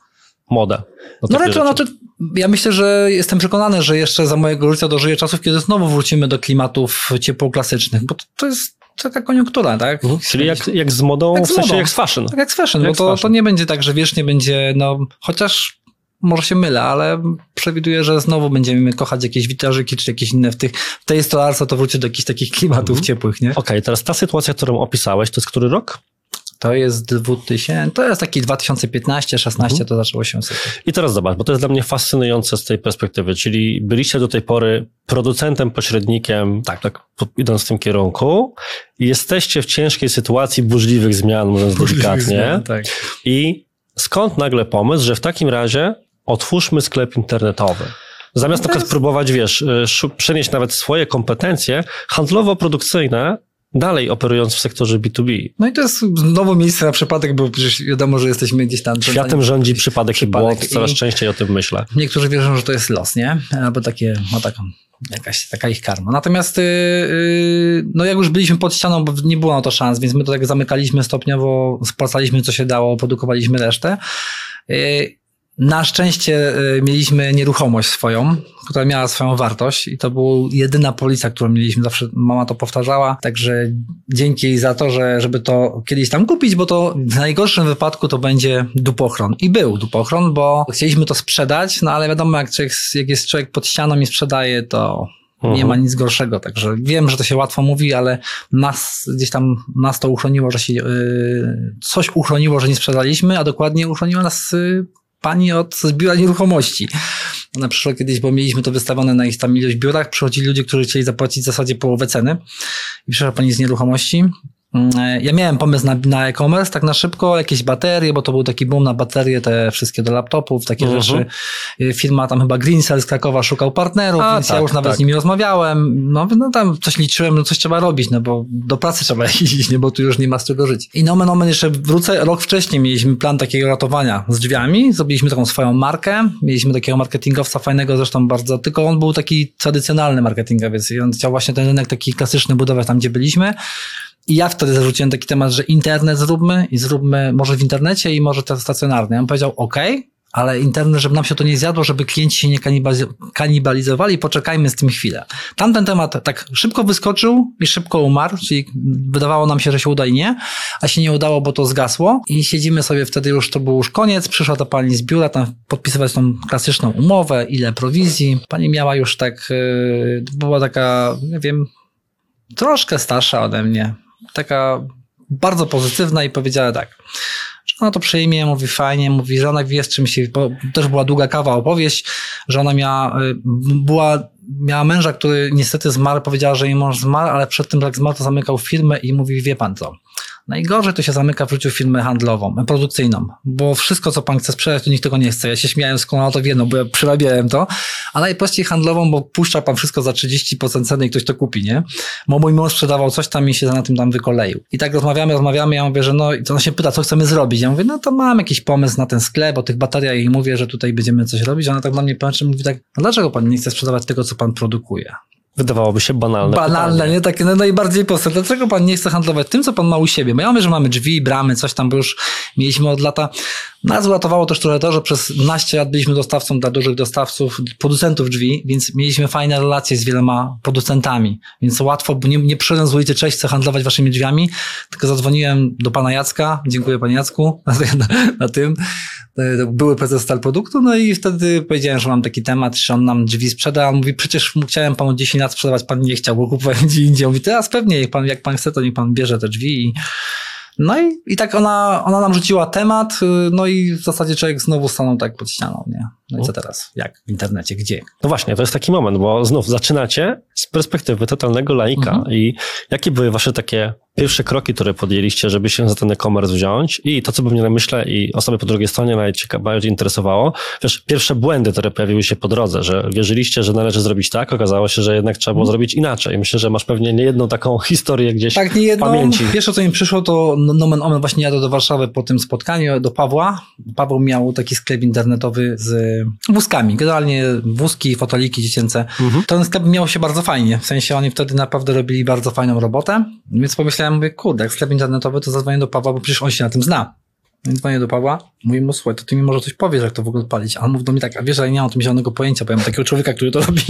modę. No retro, znaczy, ja myślę, że jestem przekonany, że jeszcze za mojego życia dożyję czasów, kiedy znowu wrócimy do klimatów ciepłoklasycznych, bo to, to jest taka koniunktura, tak? Mhm. Czyli jak, jak z modą, jak w sensie modą. jak z fashion. Tak jak z fashion, jak bo to, fashion. to nie będzie tak, że wiecznie będzie, no chociaż może się mylę, ale przewiduję, że znowu będziemy kochać jakieś witrażyki czy jakieś inne w, tych, w tej stolarce, to wróci do jakichś takich klimatów mhm. ciepłych, nie? Okej, okay, teraz ta sytuacja, którą opisałeś, to jest który rok? To jest dwutysięczny, to jest taki dwa tysiące piętnasty szesnasty mhm. to zaczęło się sypać. I teraz zobacz, bo to jest dla mnie fascynujące z tej perspektywy, czyli byliście do tej pory producentem, pośrednikiem, tak, tak idąc w tym kierunku i jesteście w ciężkiej sytuacji burzliwych zmian, mówiąc delikatnie. Zmian, tak. I skąd nagle pomysł, że w takim razie otwórzmy sklep internetowy? Zamiast no na przykład próbować, wiesz, przenieść nawet swoje kompetencje handlowo-produkcyjne, dalej operując w sektorze B dwa B. No i to jest znowu miejsce na przypadek, bo przecież wiadomo, że jesteśmy gdzieś tam... Światem rządzi przypadek, przypadek i błąd, coraz i częściej o tym myślę. Niektórzy wierzą, że to jest los, nie? Albo takie, no taką, jakaś taka ich karma. Natomiast yy, no jak już byliśmy pod ścianą, bo nie było na to szans, więc my to tak zamykaliśmy stopniowo, spłacaliśmy co się dało, produkowaliśmy resztę. Yy, Na szczęście mieliśmy nieruchomość swoją, która miała swoją wartość i to była jedyna policja, którą mieliśmy, zawsze mama to powtarzała, także dzięki jej za to, że żeby to kiedyś tam kupić, bo to w najgorszym wypadku to będzie dupochron. I był dupochron, bo chcieliśmy to sprzedać, no ale wiadomo, jak, człowiek, jak jest człowiek pod ścianą i sprzedaje, to mhm. nie ma nic gorszego, także wiem, że to się łatwo mówi, ale nas gdzieś tam nas to uchroniło, że się yy, coś uchroniło, że nie sprzedaliśmy, a dokładnie uchroniło nas yy, pani od zbióra nieruchomości. Ona przyszła kiedyś, bo mieliśmy to wystawione na ich tam ilość biurach, przychodzili ludzie, którzy chcieli zapłacić w zasadzie połowę ceny i przyszła pani z nieruchomości. Ja miałem pomysł na, na e-commerce, tak na szybko, jakieś baterie, bo to był taki boom na baterie, te wszystkie do laptopów, takie uh-huh. rzeczy. Firma tam chyba Greencell z Krakowa szukał partnerów, A, więc tak, ja już nawet tak. z nimi rozmawiałem. No, no tam coś liczyłem, no coś trzeba robić, no bo do pracy trzeba iść, nie, bo tu już nie ma z czego żyć. I nomen omen jeszcze wrócę, rok wcześniej mieliśmy plan takiego ratowania z drzwiami, zrobiliśmy taką swoją markę, mieliśmy takiego marketingowca fajnego zresztą bardzo, tylko on był taki tradycjonalny marketingowiec i on chciał właśnie ten rynek taki klasyczny budować tam, gdzie byliśmy. I ja wtedy zarzuciłem taki temat, że internet zróbmy i zróbmy może w internecie i może to stacjonarny. Ja on powiedział, okej, okay, ale internet, żeby nam się to nie zjadło, żeby klienci się nie kanibalizowali, poczekajmy z tym chwilę. Tamten temat tak szybko wyskoczył i szybko umarł, czyli wydawało nam się, że się uda i nie, a się nie udało, bo to zgasło i siedzimy sobie wtedy już, to był już koniec, przyszła ta pani z biura tam podpisywać tą klasyczną umowę, ile prowizji. Pani miała już tak, yy, była taka, nie wiem, troszkę starsza ode mnie. Taka bardzo pozytywna i powiedziała tak, że ona to przyjmie, mówi fajnie, mówi, że ona wie z czym się, bo też była długa kawa opowieść, że ona miała, była, miała męża, który niestety zmarł, powiedziała, że jej mąż zmarł, ale przed tym jak zmarł, to zamykał firmę i mówi, wie pan co, najgorzej to się zamyka w życiu firmę handlową, produkcyjną, bo wszystko, co pan chce sprzedać, to nikt tego nie chce. Ja się śmiałem, skąd ona to wie, no bo ja przerabiałem to, a najprościej handlową, bo puszcza pan wszystko za trzydzieści procent ceny i ktoś to kupi, nie? Bo mój mąż sprzedawał coś tam i się na tym tam wykoleił. I tak rozmawiamy, rozmawiamy, ja mówię, że no, i to ona się pyta, co chcemy zrobić. Ja mówię, no to mam jakiś pomysł na ten sklep, o tych bateriach i mówię, że tutaj będziemy coś robić. Ona tak na mnie patrzy, mówi tak, no dlaczego pan nie chce sprzedawać tego, co pan produkuje? Wydawałoby się banalne. Banalne, pytanie. Nie? Takie no, najbardziej proste. Dlaczego pan nie chce handlować tym, co pan ma u siebie? Bo ja mówię, że mamy drzwi, bramy, coś tam, bo już mieliśmy od lata. Nas uratowało też trochę to, że przez naście lat byliśmy dostawcą dla dużych dostawców, producentów drzwi, więc mieliśmy fajne relacje z wieloma producentami. Więc łatwo, bo nie, nie przyszedłem z ulicy, cześć, chcę handlować waszymi drzwiami, tylko zadzwoniłem do pana Jacka, dziękuję panie Jacku na, na, na tym. Były prezes Stal Produktu, no i wtedy powiedziałem, że mam taki temat, że on nam drzwi sprzeda, on mówi, przecież chciałem panu dziesięć lat sprzedawać, pan nie chciał, bo kupowałem gdzie indziej. On mówi, teraz pewnie, jak pan, jak pan chce, to niech pan bierze te drzwi i no i, i tak ona, ona nam rzuciła temat, no i w zasadzie człowiek znowu stanął tak pod ścianą, nie? No i co teraz? Jak? W internecie? Gdzie? No właśnie, to jest taki moment, bo znów zaczynacie z perspektywy totalnego laika mhm. i jakie były wasze takie pierwsze kroki, które podjęliście, żeby się za ten e-commerce wziąć i to, co by mnie na myślę i osoby po drugiej stronie najbardziej interesowało, wiesz, pierwsze błędy, które pojawiły się po drodze, że wierzyliście, że należy zrobić tak, okazało się, że jednak trzeba było zrobić inaczej. Myślę, że masz pewnie niejedną taką historię gdzieś tak, nie jedną, w pamięci. Pierwsze, co mi przyszło, to nomen omen właśnie jadę do Warszawy po tym spotkaniu, do Pawła. Paweł miał taki sklep internetowy z wózkami, generalnie wózki, fotoliki dziecięce. Mhm. Ten sklep miał się bardzo fajnie, w sensie oni wtedy naprawdę robili bardzo fajną robotę, więc pomyślałem, mówię, kurde, jak sklep internetowy, to zadzwonię do Pawła, bo przecież on się na tym zna. Więc dzwonię do Pawła, mówię mu, słuchaj, to ty mi może coś powiesz, jak to w ogóle odpalić. A on mówi do mnie tak, a wiesz, ja nie mam o tym zielonego pojęcia, bo ja mam takiego człowieka, który to robi.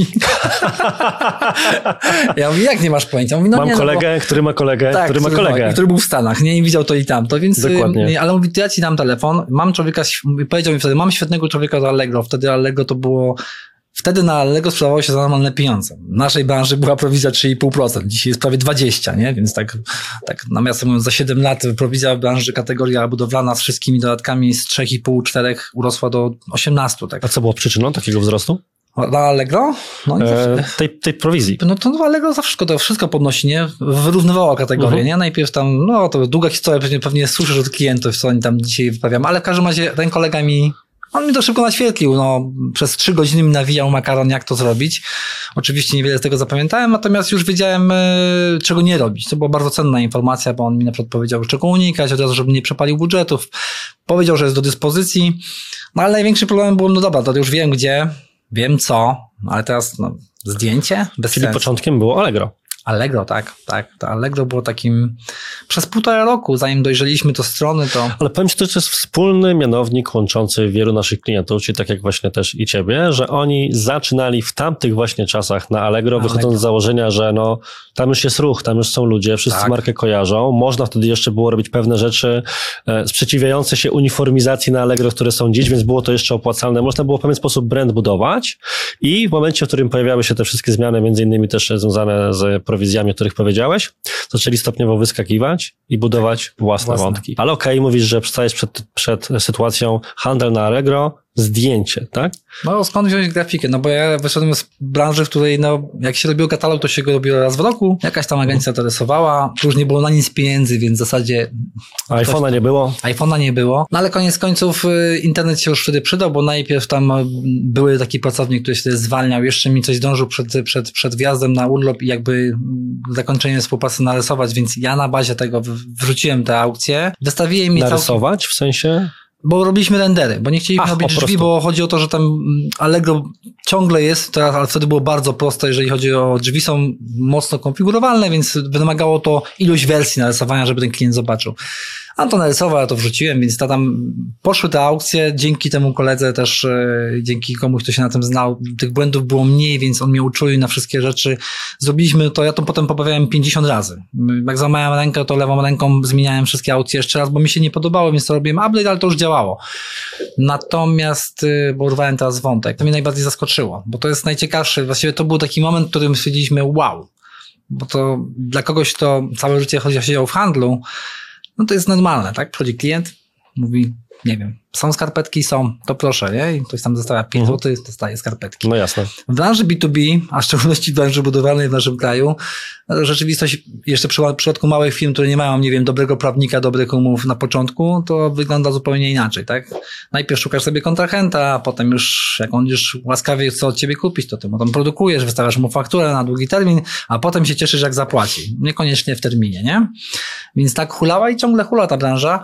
Ja mówię, jak nie masz pojęcia? Mówi, no mam nie, kolegę, no bo... który ma kolegę, tak, który ma który kolegę. Ma, który był w Stanach, nie? I widział to i tamto, więc... Dokładnie. Ale mówi, to ja ci dam telefon, mam człowieka, powiedział mi wtedy, mam świetnego człowieka do Allegro, wtedy Allegro to było... Wtedy na Allegro sprzedawało się za normalne pieniądze. W naszej branży była prowizja trzy i pół procent. Dzisiaj jest prawie dwadzieścia procent, nie? Więc tak, tak nawiasem mówiąc, za siedem lat prowizja w branży kategoria budowlana z wszystkimi dodatkami z trzy i pół czterech urosła do osiemnastu. Tak. A co było przyczyną takiego wzrostu? Na Allegro? No, e, tej, tej prowizji. No to Allegro za wszystko, to wszystko podnosi, nie? Wyrównywało kategorię, uh-huh. nie? Najpierw tam, no to długa historia, pewnie, pewnie słyszysz od klientów, co oni tam dzisiaj wyprawiają, ale w każdym razie ten kolega mi On mi to szybko naświetlił, no, przez trzy godziny mi nawijał makaron, jak to zrobić. Oczywiście niewiele z tego zapamiętałem, natomiast już wiedziałem, y, czego nie robić. To była bardzo cenna informacja, bo on mi na przykład powiedział, czego unikać, od razu, żeby nie przepalił budżetów. Powiedział, że jest do dyspozycji. No ale największy problem był, no dobra, to już wiem gdzie, wiem co, ale teraz no, zdjęcie? Bez Czyli sensu. początkiem było Allegro. Allegro, tak, tak. To Allegro było takim przez półtora roku, zanim dojrzeliśmy do strony, to... Ale powiem ci, to jest wspólny mianownik łączący wielu naszych klientów, czyli tak jak właśnie też i ciebie, że oni zaczynali w tamtych właśnie czasach na Allegro, Allegro. wychodząc z założenia, że no tam już jest ruch, tam już są ludzie, wszyscy tak. markę kojarzą. Można wtedy jeszcze było robić pewne rzeczy e, sprzeciwiające się uniformizacji na Allegro, które są dziś, więc było to jeszcze opłacalne. Można było w pewien sposób brand budować i w momencie, w którym pojawiały się te wszystkie zmiany, między innymi też związane z prowizjami, o których powiedziałeś, zaczęli stopniowo wyskakiwać i budować własne, własne. wątki. Ale okej, okay, mówisz, że stajesz przed, przed sytuacją handel na Allegro, zdjęcie, tak? No skąd wziąć grafikę? No bo ja wyszedłem z branży, w której no jak się robiło katalog, to się go robiło raz w roku. Jakaś tam agencja to rysowała, już nie było na nic pieniędzy, więc w zasadzie... iPhone'a ktoś... nie było? iPhone'a nie było. No ale koniec końców internet się już wtedy przydał, bo najpierw tam były taki pracownik, który się wtedy zwalniał, jeszcze mi coś zdążył przed, przed, przed wjazdem na urlop i jakby zakończenie współpracy narysować, więc ja na bazie tego wrzuciłem te aukcje. Wystawiłem mi Narysować całkiem... w sensie... Bo robiliśmy rendery, bo nie chcieliśmy Ach, robić drzwi, bo chodzi o to, że tam Allegro ciągle jest, teraz, ale wtedy było bardzo proste, jeżeli chodzi o drzwi, są mocno konfigurowalne, więc wymagało to ilość wersji narysowania, żeby ten klient zobaczył. A to narysował, ja to wrzuciłem, więc ta tam poszły te aukcje, dzięki temu koledze też, yy, dzięki komuś, kto się na tym znał, tych błędów było mniej, więc on mnie uczulił na wszystkie rzeczy. Zrobiliśmy to, ja to potem poprawiałem pięćdziesiąt razy. Jak złamałem rękę, to lewą ręką zmieniałem wszystkie aukcje jeszcze raz, bo mi się nie podobało, więc to robiłem update, ale to już działało. Natomiast, yy, bo urwałem teraz wątek, to mnie najbardziej zaskoczyło, bo to jest najciekawsze, właściwie to był taki moment, w którym stwierdziliśmy wow, bo to dla kogoś, kto całe życie siedział w handlu, no to jest normalne, tak? Przychodzi klient, mówi, nie wiem, są skarpetki, są, to proszę, nie? I ktoś tam zostawia pięć mhm. złotych, dostaje skarpetki. No jasne. W branży B dwa B, a w szczególności w branży budowlanej w naszym kraju, rzeczywistość jeszcze przy przypadku małych firm, które nie mają, nie wiem, dobrego prawnika, dobrych umów na początku, to wygląda zupełnie inaczej, tak? Najpierw szukasz sobie kontrahenta, a potem już, jak on już łaskawie chce od ciebie kupić, to ty mu tam produkujesz, wystawiasz mu fakturę na długi termin, a potem się cieszysz, jak zapłaci. Niekoniecznie w terminie, nie? Więc tak hulała i ciągle hula ta branża.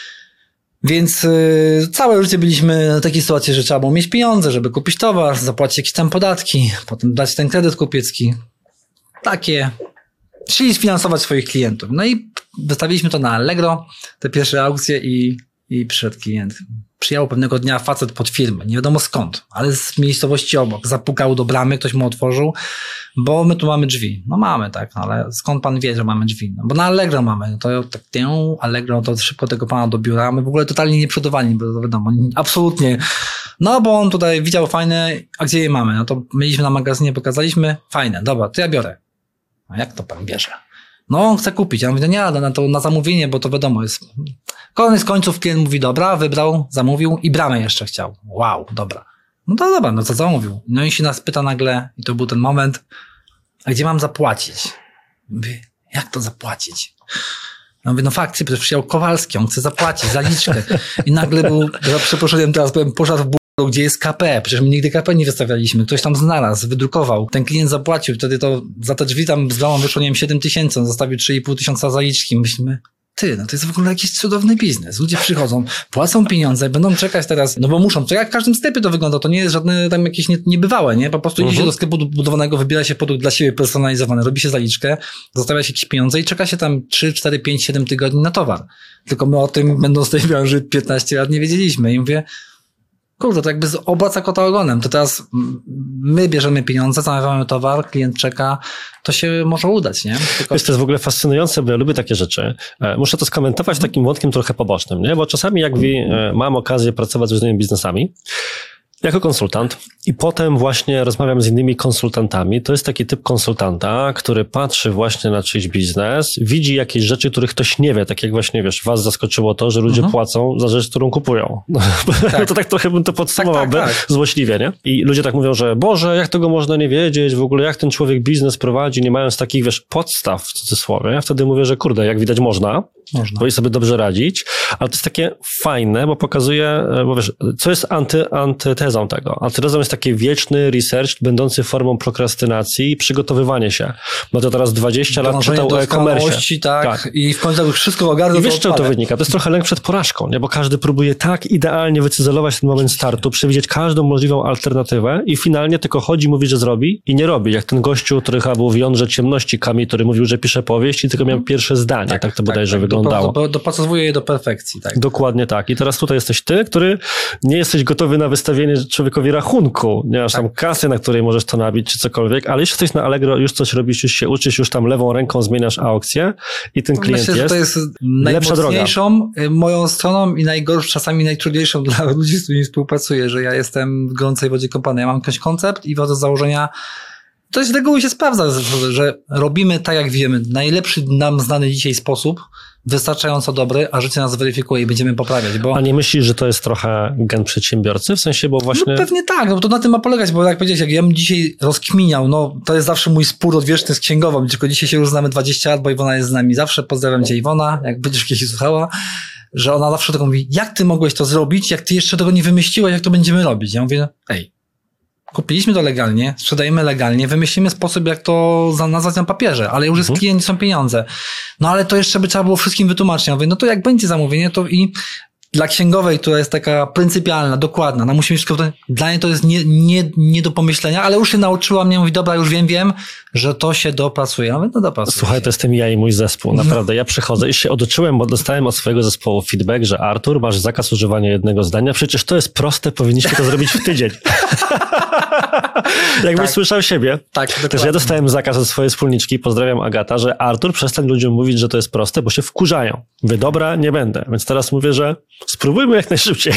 Więc yy, całe życie byliśmy na takiej sytuacji, że trzeba było mieć pieniądze, żeby kupić towar, zapłacić jakieś tam podatki, potem dać ten kredyt kupiecki. Takie. Czyli sfinansować swoich klientów. No i wystawiliśmy to na Allegro, te pierwsze aukcje i, i przyszedł klient. Przyjechał pewnego dnia facet pod firmę, nie wiadomo skąd, ale z miejscowości obok. Zapukał do bramy, ktoś mu otworzył, bo my tu mamy drzwi. No mamy, tak, no ale skąd pan wie, że mamy drzwi? No bo na Allegro mamy. No to tak, tę Allegro, to szybko tego pana do biura. My w ogóle totalnie nieprzygotowani, bo wiadomo, absolutnie. No bo on tutaj widział fajne, a gdzie je mamy? No to mieliśmy na magazynie, pokazaliśmy, fajne, dobra, to ja biorę. A jak to pan bierze? No on chce kupić. Ja mówię, no nie, na to na zamówienie, bo to wiadomo jest... Koniec końców klient mówi, dobra, wybrał, zamówił i bramę jeszcze chciał. Wow, dobra. No to dobra, no to zamówił. No i się nas pyta nagle, i to był ten moment, a gdzie mam zapłacić? Mówię, jak to zapłacić? Ja mówię, no faktycznie, przecież przyjął Kowalski, on chce zapłacić, zaliczkę. I nagle był, za przeproszeniem teraz powiem, poszedł w bólu, gdzie jest K P. Przecież my nigdy K P nie wystawialiśmy. Ktoś tam znalazł, wydrukował. Ten klient zapłacił. Wtedy to za te drzwi tam z bramą wyszło, nie wiem, siedem tysięcy. On zostawił trzy i pół tysiąca zaliczki. Myślimy, ty, no to jest w ogóle jakiś cudowny biznes. Ludzie przychodzą, płacą pieniądze, będą czekać teraz, no bo muszą, to jak w każdym sklepie to wygląda, to nie jest żadne tam jakieś nie, niebywałe, nie? Po prostu uh-huh. idzie się do sklepu budowanego, wybiera się produkt dla siebie personalizowany, robi się zaliczkę, zostawia się jakieś pieniądze i czeka się tam trzy, cztery, pięć, siedem tygodni na towar. Tylko my o tym, będąc w tej branży piętnaście lat, nie wiedzieliśmy i mówię, kurde, to jakby z obaca kota ogonem. To teraz my bierzemy pieniądze, zamawiamy towar, klient czeka, to się może udać, nie? Tylko... Wiesz, to jest w ogóle fascynujące, bo ja lubię takie rzeczy. Muszę to skomentować takim wątkiem trochę pobocznym, nie? Bo czasami jak mam okazję pracować z różnymi biznesami, jako konsultant i potem właśnie rozmawiam z innymi konsultantami. To jest taki typ konsultanta, który patrzy właśnie na czyjś biznes, widzi jakieś rzeczy, których ktoś nie wie. Tak jak właśnie, wiesz, was zaskoczyło to, że ludzie uh-huh. płacą za rzecz, którą kupują. Tak. To tak trochę bym to podsumował, tak, tak, tak. złośliwie, nie? I ludzie tak mówią, że Boże, jak tego można nie wiedzieć, w ogóle jak ten człowiek biznes prowadzi, nie mając takich, wiesz, podstaw w cudzysłowie. Ja wtedy mówię, że kurde, jak widać można, można. Bo i sobie dobrze radzić, ale to jest takie fajne, bo pokazuje, bo wiesz, co jest anty, antytezą tego? Antytezą jest taki wieczny research, będący formą prokrastynacji i przygotowywanie się. Bo to teraz dwadzieścia lat czytał o e-commerce. Tak, tak, i w końcu już wszystko ogarnął. I wiesz, czego to wynika? To jest trochę lęk przed porażką, nie? Bo każdy próbuje tak idealnie wycyzelować ten moment startu, przewidzieć każdą możliwą alternatywę i finalnie tylko chodzi, mówi, że zrobi i nie robi. Jak ten gościu, który chyba był w jądrze ciemności, Kami, który mówił, że pisze powieść i tylko miał pierwsze zdanie. Tak, tak to bodajże tak, wyglądało. Do, dopasowuje je do perfekcji. Tak. Dokładnie tak. I teraz tutaj jesteś ty, który nie jesteś gotowy na wystawienie człowiekowi rachunku. Nie masz tak. tam kasy, na której możesz to nabić, czy cokolwiek, ale jeśli jesteś na Allegro, już coś robisz, już się uczysz, już tam lewą ręką zmieniasz aukcję i ten klient Myślę, jest. Że to jest najmocniejszą moją stroną i najgorszą, czasami najtrudniejszą dla ludzi, z którymi współpracuję, że ja jestem w gorącej wodzie kąpany. Ja mam jakiś koncept i wodę z założenia to z reguły się sprawdza, że robimy tak, jak wiemy. Najlepszy nam znany dzisiaj sposób, wystarczająco dobry, a życie nas weryfikuje i będziemy poprawiać. Bo... A nie myślisz, że to jest trochę gen przedsiębiorcy? W sensie, bo właśnie... No pewnie tak, no to na tym ma polegać, bo jak powiedziałeś, jak ja bym dzisiaj rozkminiał, no to jest zawsze mój spór odwieczny z księgową, tylko dzisiaj się już znamy dwadzieścia lat, bo Iwona jest z nami zawsze. Pozdrawiam cię, Iwona, jak będziesz kiedyś słuchała, że ona zawsze tego mówi, jak ty mogłeś to zrobić, jak ty jeszcze tego nie wymyśliłeś, jak to będziemy robić? Ja mówię, ej, kupiliśmy to legalnie, sprzedajemy legalnie, wymyślimy sposób, jak to nazwać na papierze, ale już jest mhm. klient, są pieniądze. No ale to jeszcze by trzeba było wszystkim wytłumaczyć. Ja mówię, no to jak będzie zamówienie, to i dla księgowej, która jest taka pryncypialna, dokładna, ona musi mieć wszystko, dla niej to jest nie, nie, nie do pomyślenia, ale już się nauczyła mnie, mówi, dobra, już wiem, wiem, że to się dopracuje. Ja mówię, no dopracuje. Słuchaj, to jestem ja i mój zespół, naprawdę. Ja przychodzę i się oduczyłem, bo dostałem od swojego zespołu feedback, że Artur, masz zakaz używania jednego zdania, przecież to jest proste, powinniśmy to zrobić w tydzień. Jakbyś tak. słyszał siebie. Tak, też ja dostałem zakaz od swojej wspólniczki, pozdrawiam Agata, że Artur, przestań ludziom mówić, że to jest proste, bo się wkurzają. Mówię, dobra, nie będę. Więc teraz mówię, że spróbujmy jak najszybciej.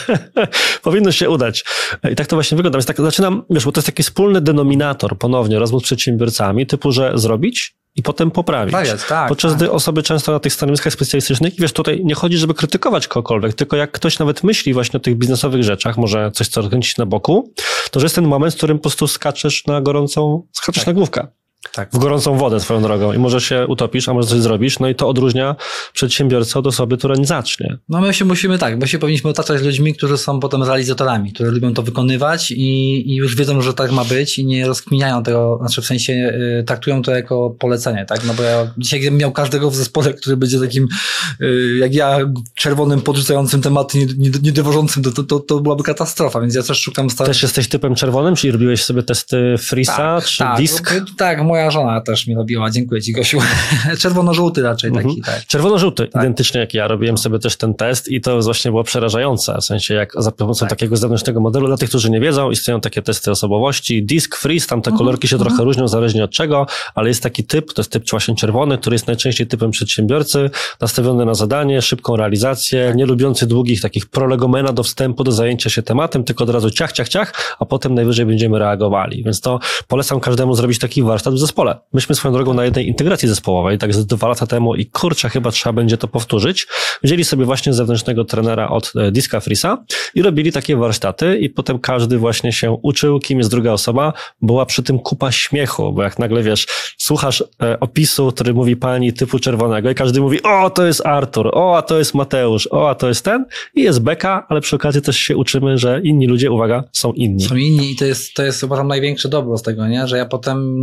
Powinno się udać. I tak to właśnie wygląda. Więc tak zaczynam, wiesz, bo to jest taki wspólny denominator ponownie rozmów z przedsiębiorcami, typu, że zrobić i potem poprawić. Prawiać, tak, Podczas gdy tak. osoby często na tych stanowiskach specjalistycznych, i wiesz, tutaj nie chodzi, żeby krytykować kogokolwiek, tylko jak ktoś nawet myśli właśnie o tych biznesowych rzeczach, może coś, co kręcić na boku, to że jest ten moment, w którym po prostu skaczesz na gorącą, skaczesz tak. na główkę. Tak. W gorącą wodę swoją drogą i może się utopisz, a może coś zrobisz, no i to odróżnia przedsiębiorcę od osoby, która nie zacznie. No my się musimy tak, my się powinniśmy otaczać ludźmi, którzy są potem realizatorami, którzy lubią to wykonywać i, i już wiedzą, że tak ma być i nie rozkminiają tego, znaczy w sensie y, traktują to jako polecenie, tak? No bo ja dzisiaj gdybym miał każdego w zespole, który będzie takim y, jak ja, czerwonym, podrzucającym tematy, niedowożącym, nie, nie to, to, to byłaby katastrofa, więc ja też szukam... Stary... Też jesteś typem czerwonym, czyli robiłeś sobie testy Freesa tak, czy tak, disk? Tak, moja żona też mi robiła, dziękuję ci, Gosiu. Czerwono-żółty raczej taki, mhm. tak. Czerwono-żółty, tak. identycznie jak ja, robiłem sobie też ten test i to właśnie było przerażające, w sensie jak za pomocą tak. takiego zewnętrznego modelu, dla tych, którzy nie wiedzą, istnieją takie testy osobowości, disk, freeze, tam te mhm. kolorki się mhm. trochę różnią, zależnie od czego, ale jest taki typ, to jest typ właśnie czerwony, który jest najczęściej typem przedsiębiorcy, nastawiony na zadanie, szybką realizację, tak. nie lubiący długich takich prolegomena do wstępu, do zajęcia się tematem, tylko od razu ciach, ciach, ciach, a potem najwyżej będziemy reagowali, więc to polecam każdemu zrobić taki warsztat w zespole. Myśmy swoją drogą na jednej integracji zespołowej, tak z dwa lata temu i kurczę, chyba trzeba będzie to powtórzyć. Wzięli sobie właśnie zewnętrznego trenera od Diska Freesa i robili takie warsztaty i potem każdy właśnie się uczył, kim jest druga osoba. Była przy tym kupa śmiechu, bo jak nagle wiesz, słuchasz e, opisu, który mówi pani typu czerwonego i każdy mówi, o, to jest Artur, o, a to jest Mateusz, o, a to jest ten i jest beka, ale przy okazji też się uczymy, że inni ludzie, uwaga, są inni. Są inni i to jest, to jest uważam największe dobro z tego, nie? Że ja potem nie oczekuję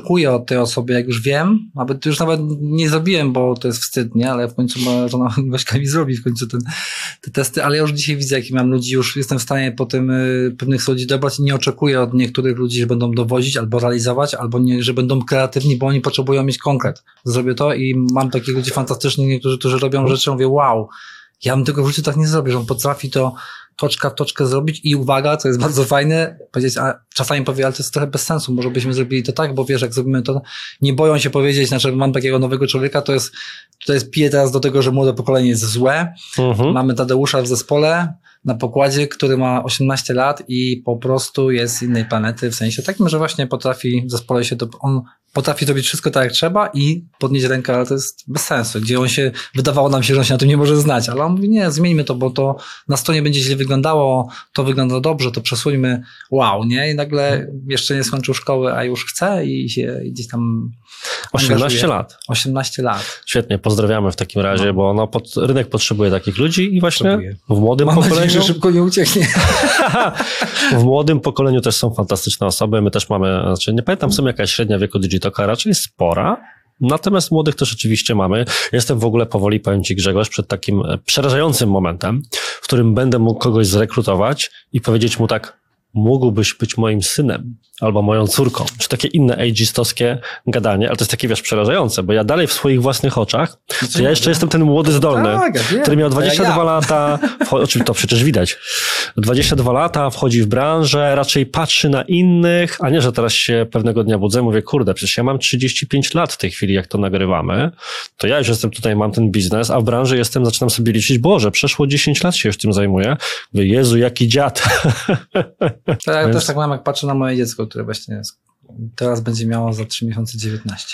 oczekuję od tej osoby, jak już wiem, nawet już nawet nie zrobiłem, bo to jest wstyd, nie? Ale w końcu moja żona Gośka mi zrobi w końcu ten, te testy, ale ja już dzisiaj widzę, jaki mam ludzi, już jestem w stanie po tym y, pewnych ludzi dobrać i nie oczekuję od niektórych ludzi, że będą dowozić albo realizować, albo nie, że będą kreatywni, bo oni potrzebują mieć konkret. Zrobię to i mam takich ludzi fantastycznych, niektórzy, którzy robią rzeczy, mówię, wow, ja bym tego w życiu tak nie zrobił, że on potrafi to toczka w toczkę zrobić i uwaga, co jest bardzo fajne, powiedzieć, a czasami powie, ale to jest trochę bez sensu, może byśmy zrobili to tak, bo wiesz, jak zrobimy to, nie boją się powiedzieć, znaczy mam takiego nowego człowieka, to jest, to jest piję teraz do tego, że młode pokolenie jest złe, uh-huh. Mamy Tadeusza w zespole, na pokładzie, który ma osiemnaście lat i po prostu jest z innej planety, w sensie takim, że właśnie potrafi w zespole się, to, on potrafi zrobić wszystko tak jak trzeba i podnieść rękę, ale to jest bez sensu, gdzie on się, wydawało nam się, że on się na tym nie może znać, ale on mówi, nie, zmieńmy to, bo to na stronie będzie źle wyglądało, to wygląda dobrze, to przesuńmy, wow, nie? I nagle jeszcze nie skończył szkoły, a już chce i się gdzieś tam osiemnaście lat. osiemnaście lat. Świetnie, pozdrawiamy w takim razie, no. bo no, pod, rynek potrzebuje takich ludzi i właśnie potrzebuje. w młodym Mam pokoleniu... nadzieję, że szybko nie ucieknie. W młodym pokoleniu też są fantastyczne osoby, my też mamy, znaczy nie pamiętam sobie jaka jest średnia wieku Digitoka, raczej spora, natomiast młodych też oczywiście mamy. Jestem w ogóle powoli, powiem Ci Grzegorz, przed takim przerażającym momentem, w którym będę mógł kogoś zrekrutować i powiedzieć mu tak, mógłbyś być moim synem albo moją córką, czy takie inne ageistowskie gadanie, ale to jest takie, wiesz, przerażające, bo ja dalej w swoich własnych oczach, to ja jeszcze jestem ten młody zdolny, tak, ja który miał dwadzieścia dwa ja. lata, oczywiście to przecież widać, dwadzieścia dwa lata, wchodzi w branżę, raczej patrzy na innych, a nie, że teraz się pewnego dnia budzę, mówię, kurde, przecież ja mam trzydzieści pięć lat w tej chwili, jak to nagrywamy, to ja już jestem tutaj, mam ten biznes, a w branży jestem, zaczynam sobie liczyć, Boże, przeszło dziesięć lat się już tym zajmuję, mówię, Jezu, jaki dziad. To ja Więc... też tak mam, jak patrzę na moje dziecko, które właśnie jest, teraz będzie miało za trzy miesiące dziewiętnaście.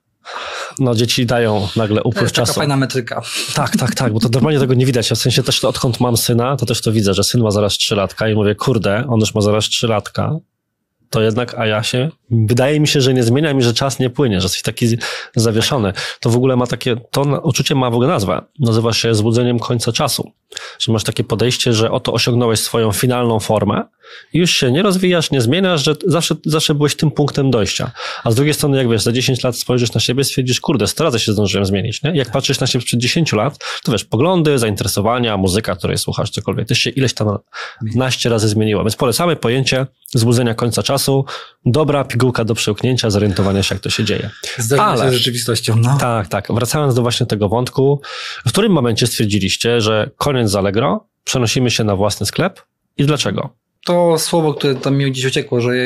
No, dzieci dają nagle upływ czasu. To jest taka fajna metryka. Tak, tak, tak, bo to normalnie tego nie widać. Ja w sensie też to, odkąd mam syna, to też to widzę, że syn ma zaraz trzy latka i mówię, kurde, on już ma zaraz trzy latka, to jednak, a ja się, wydaje mi się, że nie zmienia mi, że czas nie płynie, że jesteś taki zawieszony. To w ogóle ma takie, to uczucie ma w ogóle nazwę. Nazywa się zbudzeniem końca czasu. Że masz takie podejście, że oto osiągnąłeś swoją finalną formę i już się nie rozwijasz, nie zmieniasz, że zawsze, zawsze byłeś tym punktem dojścia. A z drugiej strony, jak wiesz, za dziesięć lat spojrzysz na siebie, stwierdzisz, kurde, sto razy się zdążyłem zmienić, nie? Jak patrzysz na siebie sprzed dziesięciu lat, to wiesz, poglądy, zainteresowania, muzyka, której słuchasz, cokolwiek, też się ileś tam naście razy zmieniło. Więc polecamy pojęcie zbudzenia końca czasu, dobra pigułka do przełknięcia, zorientowania się, jak to się dzieje. Zderzenie się z rzeczywistością, no. Tak, tak. Wracając do właśnie tego wątku, w którym momencie stwierdziliście, że koniec z Allegro, przenosimy się na własny sklep i dlaczego? To słowo, które tam mi gdzieś uciekło, że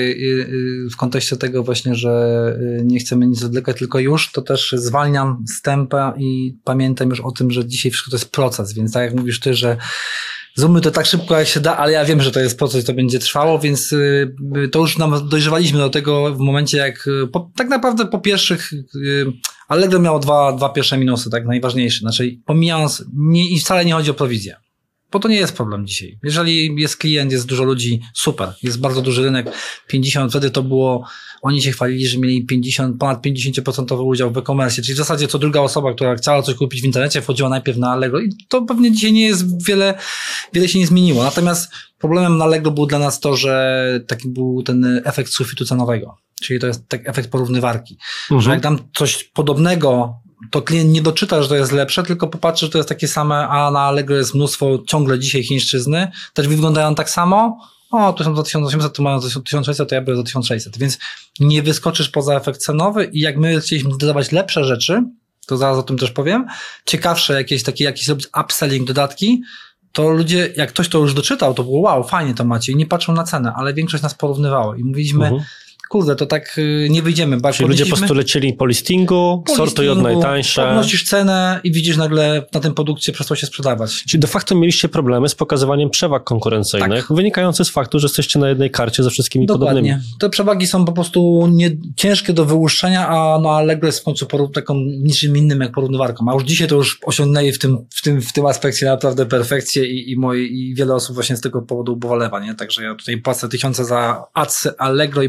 w kontekście tego właśnie, że nie chcemy nic odwlekać, tylko już, to też zwalniam z tempa i pamiętam już o tym, że dzisiaj wszystko to jest proces, więc tak jak mówisz ty, że zróbmy to tak szybko, jak się da, ale ja wiem, że to jest proces, to będzie trwało, więc to już nam dojrzewaliśmy do tego w momencie, jak po, tak naprawdę po pierwszych, Allegro miało dwa, dwa pierwsze minusy, tak najważniejsze, znaczy pomijając, nie, i wcale nie chodzi o prowizję. Bo to nie jest problem dzisiaj. Jeżeli jest klient, jest dużo ludzi, super. Jest bardzo duży rynek. pięćdziesiąt, wtedy to było, oni się chwalili, że mieli pięćdziesiąt, ponad pięćdziesiąt procent udział w e-commerce, czyli w zasadzie co druga osoba, która chciała coś kupić w internecie, wchodziła najpierw na Allegro i to pewnie dzisiaj nie jest wiele, wiele się nie zmieniło. Natomiast problemem na Allegro był dla nas to, że taki był ten efekt sufitu cenowego. Czyli to jest tak efekt porównywarki. Mhm. Że jak dam coś podobnego, to klient nie doczyta, że to jest lepsze, tylko popatrzy, że to jest takie same, a na Allegro jest mnóstwo ciągle dzisiaj chińszczyzny, też wyglądają tak samo, o, tu są za tysiąc osiemset, tu mają za tysiąc sześćset, to ja biorę za tysiąc sześćset, więc nie wyskoczysz poza efekt cenowy i jak my chcieliśmy dodawać lepsze rzeczy, to zaraz o tym też powiem, ciekawsze jakieś takie, jakieś robić upselling, dodatki, to ludzie, jak ktoś to już doczytał, to było wow, fajnie to macie i nie patrzą na cenę, ale większość nas porównywało i mówiliśmy, uh-huh. Kurde, to tak nie wyjdziemy. Czyli ludzie po prostu lecieli po listingu, po sortuj od najtańsze. Podnosisz cenę i widzisz nagle na tym produkcie przestał się sprzedawać. Czyli de facto mieliście problemy z pokazywaniem przewag konkurencyjnych, tak. wynikających z faktu, że jesteście na jednej karcie ze wszystkimi Dokładnie. podobnymi. Te przewagi są po prostu nie, ciężkie do wyłuszczenia, a no Allegro jest w końcu poró- taką niczym innym jak porównywarką. A już dzisiaj to już osiągnęli w tym, w tym, w tym aspekcie naprawdę perfekcję i, i, moje, i wiele osób właśnie z tego powodu ubolewa, nie? Także ja tutaj płacę tysiące za ads, Allegro i promocję,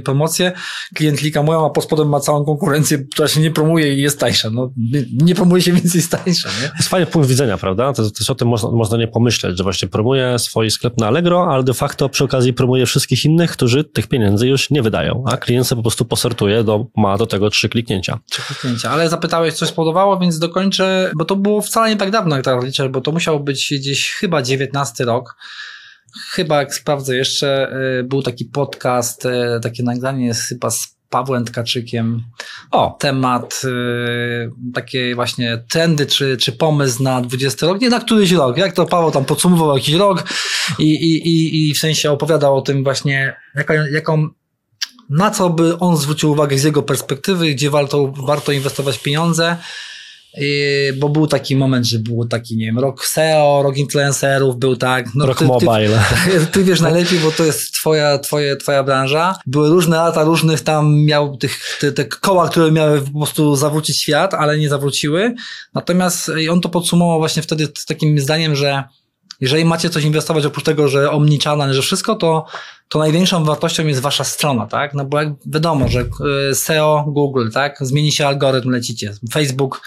promocję, klient klika moją, a pod spodem ma całą konkurencję, która się nie promuje i jest tańsza. No, nie, nie promuje się, więc jest tańsza, nie? To jest fajny punkt widzenia, prawda? To też o tym można, można nie pomyśleć, że właśnie promuje swój sklep na Allegro, ale de facto przy okazji promuje wszystkich innych, którzy tych pieniędzy już nie wydają, a klient sobie po prostu posortuje, do, ma do tego trzy kliknięcia. Trzy kliknięcia, ale zapytałeś, coś spowodowało, więc dokończę, bo to było wcale nie tak dawno, jak tak liczę, bo to musiał być gdzieś chyba dziewiętnasty rok. Chyba, jak sprawdzę jeszcze, był taki podcast, takie nagranie jest chyba z Pawłem Tkaczykiem. O, temat takie właśnie trendy, czy, czy pomysł na dwudziesty rok, nie na któryś rok, jak to Paweł tam podsumował jakiś rok i, i, i, i w sensie opowiadał o tym właśnie, jaką, jaką na co by on zwrócił uwagę z jego perspektywy, gdzie warto, warto inwestować pieniądze. Yy, bo był taki moment, że było taki, nie wiem, rok S E O, rok influencerów, był tak. No, rok ty, mobile. Ty, ty wiesz najlepiej, bo to jest twoja, twoje, twoja branża. Były różne lata, różnych tam miał tych, te, te koła, które miały po prostu zawrócić świat, ale nie zawróciły. Natomiast on to podsumował właśnie wtedy z takim zdaniem, że jeżeli macie coś inwestować oprócz tego, że omnichannel, że wszystko, to, to największą wartością jest wasza strona, tak? No bo jak wiadomo, że S E O, Google, tak? Zmieni się algorytm, lecicie. Facebook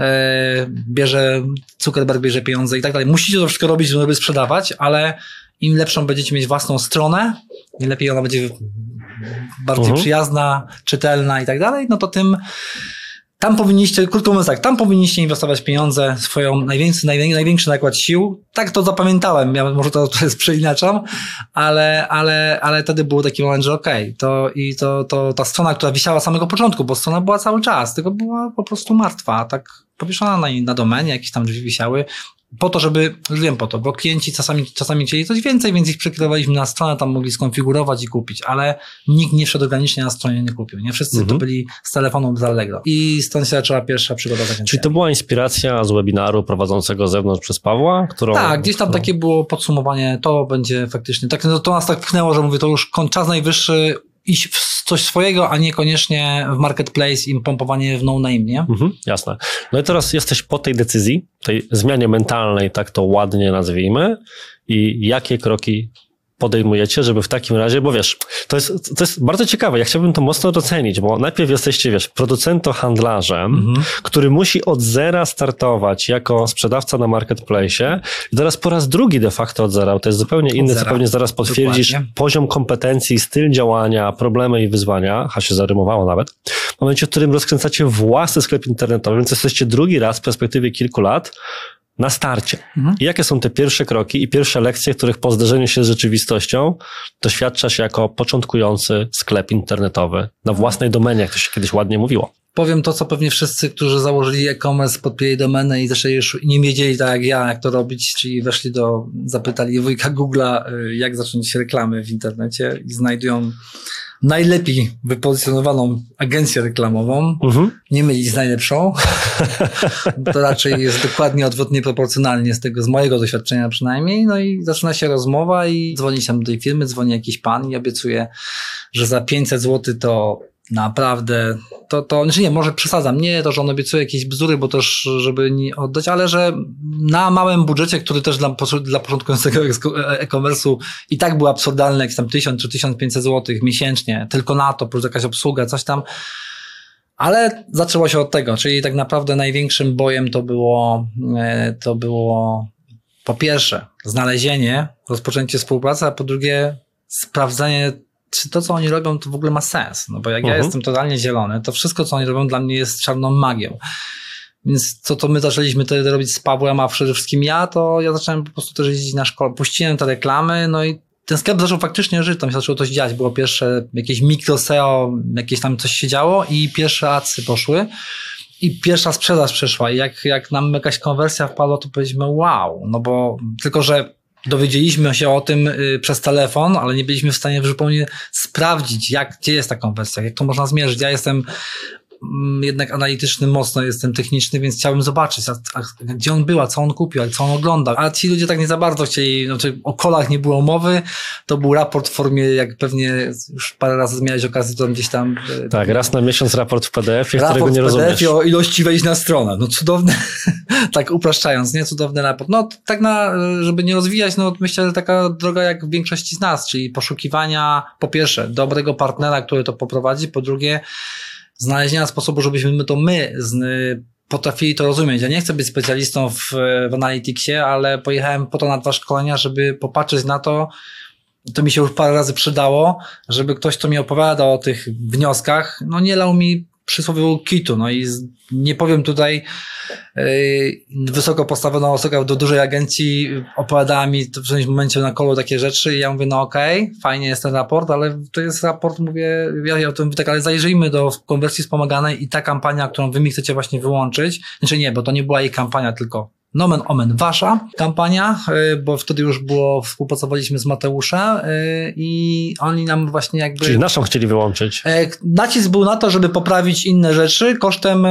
bierze, Zuckerberg bierze pieniądze i tak dalej. Musicie to wszystko robić, żeby sprzedawać, ale im lepszą będziecie mieć własną stronę, im lepiej ona będzie bardziej uh-huh. przyjazna, czytelna i tak dalej, no to tym tam powinniście, krótko mówiąc tak, tam powinniście inwestować pieniądze, swoją największy, największy, największy nakład sił. Tak to zapamiętałem, ja może to teraz przeinaczam, ale, ale, ale wtedy był taki moment, że okej, okay, to i to, to ta strona, która wisiała od samego początku, bo strona była cały czas, tylko była po prostu martwa, tak powieszona na, na domenie, jakieś tam drzwi wisiały, po to, żeby, już wiem po to, bo klienci czasami, czasami chcieli coś więcej, więc ich przekierowaliśmy na stronę, tam mogli skonfigurować i kupić, ale nikt nie wszedł organicznie na stronie, nie kupił, nie? Wszyscy mhm. to byli z telefonu z Allegro. I stąd się zaczęła pierwsza przygoda z agencjami. Czyli to była inspiracja z webinaru prowadzącego z zewnątrz przez Pawła? Którą... Tak, gdzieś tam takie było podsumowanie, to będzie faktycznie, tak, no to nas tak pchnęło, że mówię, to już czas najwyższy iść w coś swojego, a niekoniecznie w marketplace i pompowanie w no-name, nie? Mhm, jasne. No i teraz jesteś po tej decyzji, tej zmianie mentalnej, tak to ładnie nazwijmy, i jakie kroki podejmujecie, żeby w takim razie, bo wiesz, to jest, to jest bardzo ciekawe, ja chciałbym to mocno docenić, bo najpierw jesteście, wiesz, producento-handlarzem, mhm. który musi od zera startować jako sprzedawca na marketplace'ie i teraz po raz drugi de facto od zera, to jest zupełnie inny, co pewnie zaraz potwierdzisz, dokładnie. Poziom kompetencji, styl działania, problemy i wyzwania, a się zarymowało nawet, w momencie, w którym rozkręcacie własny sklep internetowy, więc jesteście drugi raz w perspektywie kilku lat na starcie. Mhm. I jakie są te pierwsze kroki i pierwsze lekcje, których po zderzeniu się z rzeczywistością doświadczasz jako początkujący sklep internetowy na własnej domenie, jak to się kiedyś ładnie mówiło? Powiem to, co pewnie wszyscy, którzy założyli e-commerce, podpięli domenę i zaczęli już nie wiedzieli tak jak ja, jak to robić, czyli weszli do, zapytali wujka Google'a, jak zacząć reklamy w internecie i znajdują najlepiej wypozycjonowaną agencję reklamową, uh-huh. nie mylić z najlepszą. To raczej jest dokładnie odwrotnie proporcjonalnie z tego, z mojego doświadczenia przynajmniej. No i zaczyna się rozmowa i dzwoni się do tej firmy, dzwoni jakiś pan i obiecuje, że za pięćset złotych to naprawdę, to, to, znaczy nie, może przesadzam, nie to, że on obiecuje jakieś bzdury, bo też, żeby nie oddać, ale że na małym budżecie, który też dla, dla początkującego e-commerce'u i tak był absurdalny, jak tam tysiąc czy tysiąc pięćset złotych miesięcznie, tylko na to, plus jakaś obsługa, coś tam, ale zaczęło się od tego, czyli tak naprawdę największym bojem to było, to było po pierwsze znalezienie, rozpoczęcie współpracy, a po drugie sprawdzenie, czy to, co oni robią, to w ogóle ma sens. No bo jak uh-huh. ja jestem totalnie zielony, to wszystko, co oni robią, dla mnie jest czarną magią. Więc to, co my zaczęliśmy wtedy robić z Pawłem, a przede wszystkim ja, to ja zacząłem po prostu też jeździć na szkołę. Puściłem te reklamy, no i ten sklep zaczął faktycznie żyć, tam się zaczęło coś dziać. Było pierwsze jakieś mikro S E O, jakieś tam coś się działo i pierwsze adsy poszły. I pierwsza sprzedaż przeszła. I jak, jak nam jakaś konwersja wpadła, to powiedzieliśmy wow. No bo tylko, że dowiedzieliśmy się o tym y, przez telefon, ale nie byliśmy w stanie zupełnie sprawdzić, jak, gdzie jest ta konwersja, jak to można zmierzyć. Ja jestem jednak analityczny mocno jestem, techniczny, więc chciałem zobaczyć, a, a, gdzie on był, a co on kupił, a co on oglądał. A ci ludzie tak nie za bardzo chcieli, znaczy o kolach nie było mowy, to był raport w formie, jak pewnie już parę razy miałeś okazję, to gdzieś tam... Tak, raz na miesiąc raport w P D F-ie, raport którego nie rozumiesz. Raport w P D F-ie o ilości wejść na stronę. No cudowny, tak upraszczając, nie? Cudowny raport. No tak na, żeby nie rozwijać, no myślę, że taka droga jak w większości z nas, czyli poszukiwania, po pierwsze, dobrego partnera, który to poprowadzi, po drugie, znalezienia sposobu, żebyśmy my to my z, potrafili to rozumieć. Ja nie chcę być specjalistą w, w Analyticsie, ale pojechałem po to na dwa szkolenia, żeby popatrzeć na to, to mi się już parę razy przydało, żeby ktoś, kto mi opowiada o tych wnioskach, no nie lał mi przysłowiowego kitu, no i z, nie powiem tutaj yy, wysoko postawiona osoba do dużej agencji opowiadała mi w którymś momencie na kolu takie rzeczy i ja mówię, no okej, okay, fajnie jest ten raport, ale to jest raport, mówię, ja, ja o tym mówię tak, ale zajrzyjmy do konwersji wspomaganej i ta kampania, którą wy mi chcecie właśnie wyłączyć, znaczy nie, bo to nie była jej kampania, tylko nomen omen wasza kampania, bo wtedy już było, współpracowaliśmy z Mateuszem i oni nam właśnie jakby... Czyli naszą chcieli wyłączyć. Nacisk był na to, żeby poprawić inne rzeczy kosztem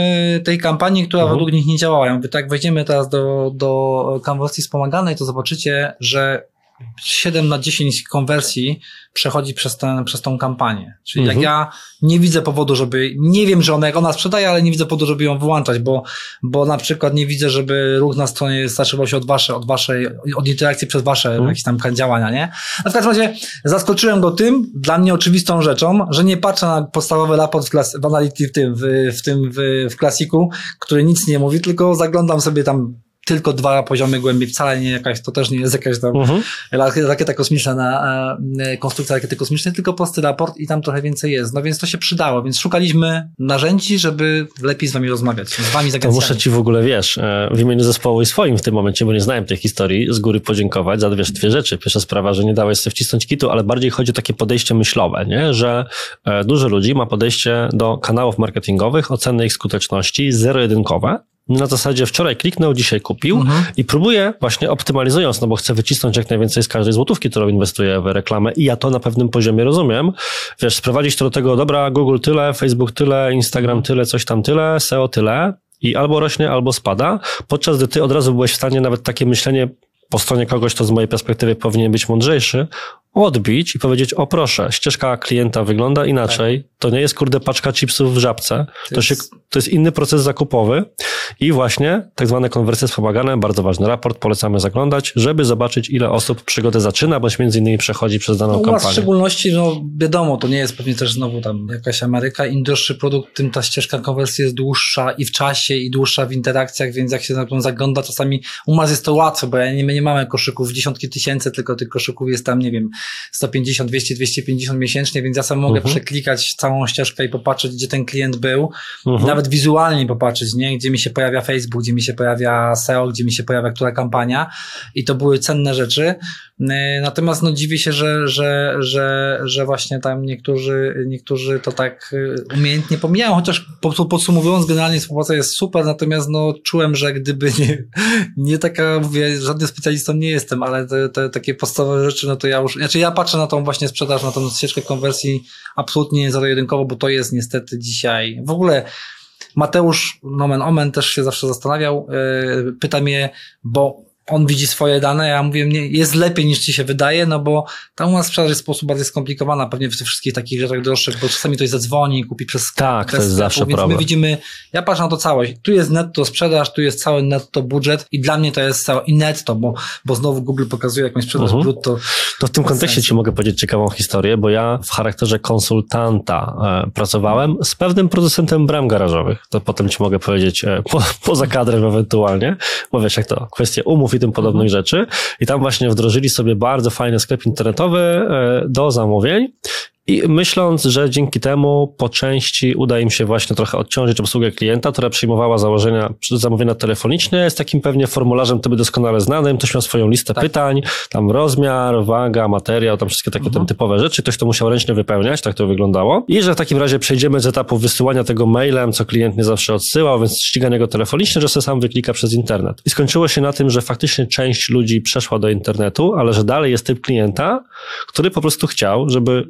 tej kampanii, która mhm. według nich nie działała. Ja mówię, tak, wejdziemy teraz do, do konwersji wspomaganej, to zobaczycie, że siedem na dziesięć konwersji przechodzi przez, ten, przez tą kampanię. Czyli mhm. jak ja nie widzę powodu, żeby, nie wiem, że ona, jak ona sprzedaje, ale nie widzę powodu, żeby ją wyłączać, bo, bo na przykład nie widzę, żeby ruch na stronie zaczynał się od waszej, od waszej, od interakcji przez wasze mhm. jakieś tam działania, nie? A w każdym razie zaskoczyłem go tym, dla mnie oczywistą rzeczą, że nie patrzę na podstawowy raport w, klas- w Analytics, w tym, w, w tym, w, w klasiku, który nic nie mówi, tylko zaglądam sobie tam tylko dwa poziomy głębiej, wcale nie jakaś, to też nie jest jakaś tam uh-huh. rakieta kosmiczna na e, konstrukcja rakiety kosmicznej, tylko prosty raport i tam trochę więcej jest. No więc to się przydało, więc szukaliśmy narzędzi, żeby lepiej z wami rozmawiać, z wami z agencjami. To muszę ci w ogóle, wiesz, w imieniu zespołu i swoim w tym momencie, bo nie znałem tej historii, z góry podziękować za, wiesz, dwie rzeczy. Pierwsza sprawa, że nie dałeś sobie wcisnąć kitu, ale bardziej chodzi o takie podejście myślowe, nie? Że e, dużo ludzi ma podejście do kanałów marketingowych, oceny ich skuteczności zero-jedynkowe. Na zasadzie wczoraj kliknął, dzisiaj kupił mhm. i próbuję właśnie optymalizując, no bo chcę wycisnąć jak najwięcej z każdej złotówki, którą inwestuję w reklamę i ja to na pewnym poziomie rozumiem. Wiesz, sprowadzić to do tego, dobra, Google tyle, Facebook tyle, Instagram tyle, coś tam tyle, S E O tyle i albo rośnie, albo spada, podczas gdy ty od razu byłeś w stanie nawet takie myślenie po stronie kogoś, kto z mojej perspektywy powinien być mądrzejszy, odbić i powiedzieć, o proszę, ścieżka klienta wygląda inaczej, tak. To nie jest kurde paczka chipsów w żabce, to, to, się, to jest inny proces zakupowy i właśnie tak zwane konwersje wspomagane, bardzo ważny raport, polecamy zaglądać, żeby zobaczyć, ile osób przygodę zaczyna, bądź między innymi przechodzi przez daną no, kampanię. U nas w szczególności, no wiadomo, to nie jest pewnie też znowu tam jakaś Ameryka, im droższy produkt, tym ta ścieżka konwersji jest dłuższa i w czasie, i dłuższa w interakcjach, więc jak się na tą zagląda, czasami u nas jest to łatwe, bo ja nie, my nie mamy koszyków w dziesiątki tysięcy, tylko tych koszyków jest tam, nie wiem, sto pięćdziesiąt, dwieście, dwieście pięćdziesiąt miesięcznie, więc ja sam mogę uh-huh. przeklikać całą ścieżkę i popatrzeć, gdzie ten klient był, uh-huh. nawet wizualnie popatrzeć, nie? Gdzie mi się pojawia Facebook, gdzie mi się pojawia S E O, gdzie mi się pojawia która kampania i to były cenne rzeczy. Natomiast no dziwię się, że, że, że, że właśnie tam niektórzy, niektórzy to tak umiejętnie pomijają, chociaż podsumowując, generalnie współpraca jest super, natomiast no czułem, że gdyby nie, nie taka, mówię, żadnym specjalistą nie jestem, ale te, te takie podstawowe rzeczy, no to ja już, znaczy ja patrzę na tą właśnie sprzedaż, na tą ścieżkę konwersji absolutnie zero-jedynkowo, bo to jest niestety dzisiaj, w ogóle Mateusz, nomen omen, też się zawsze zastanawiał, yy, pyta mnie, bo on widzi swoje dane, ja mówię, nie, jest lepiej niż ci się wydaje, no bo tam u nas sprzedaż jest w sposób bardziej skomplikowana, pewnie w tych wszystkich takich rzeczach droższych, bo czasami ktoś zadzwoni, kupi przez tak, to jest zawsze więc problem. My widzimy, ja patrzę na to całość, tu jest netto sprzedaż, tu jest cały netto budżet i dla mnie to jest całe i netto, bo, bo znowu Google pokazuje jakąś sprzedaż uh-huh. brutto. To w tym kontekście sensu. Ci mogę powiedzieć ciekawą historię, bo ja w charakterze konsultanta e, pracowałem z pewnym producentem bram garażowych, to potem ci mogę powiedzieć e, po, poza kadrem ewentualnie, bo wiesz jak to, kwestie umów i tym podobnych mhm. rzeczy i tam właśnie wdrożyli sobie bardzo fajny sklep internetowy e, do zamówień i myśląc, że dzięki temu po części uda im się właśnie trochę odciążyć obsługę klienta, która przyjmowała założenia, zamówienia telefoniczne z takim pewnie formularzem tobie doskonale znanym, ktoś miał swoją listę tak. pytań, tam rozmiar, waga, materiał, tam wszystkie takie mhm. tam typowe rzeczy, ktoś to musiał ręcznie wypełniać, tak to wyglądało i że w takim razie przejdziemy z etapu wysyłania tego mailem, co klient nie zawsze odsyłał, więc ścigania go telefonicznie, że sobie sam wyklika przez internet. I skończyło się na tym, że faktycznie część ludzi przeszła do internetu, ale że dalej jest typ klienta, który po prostu chciał, żeby ładna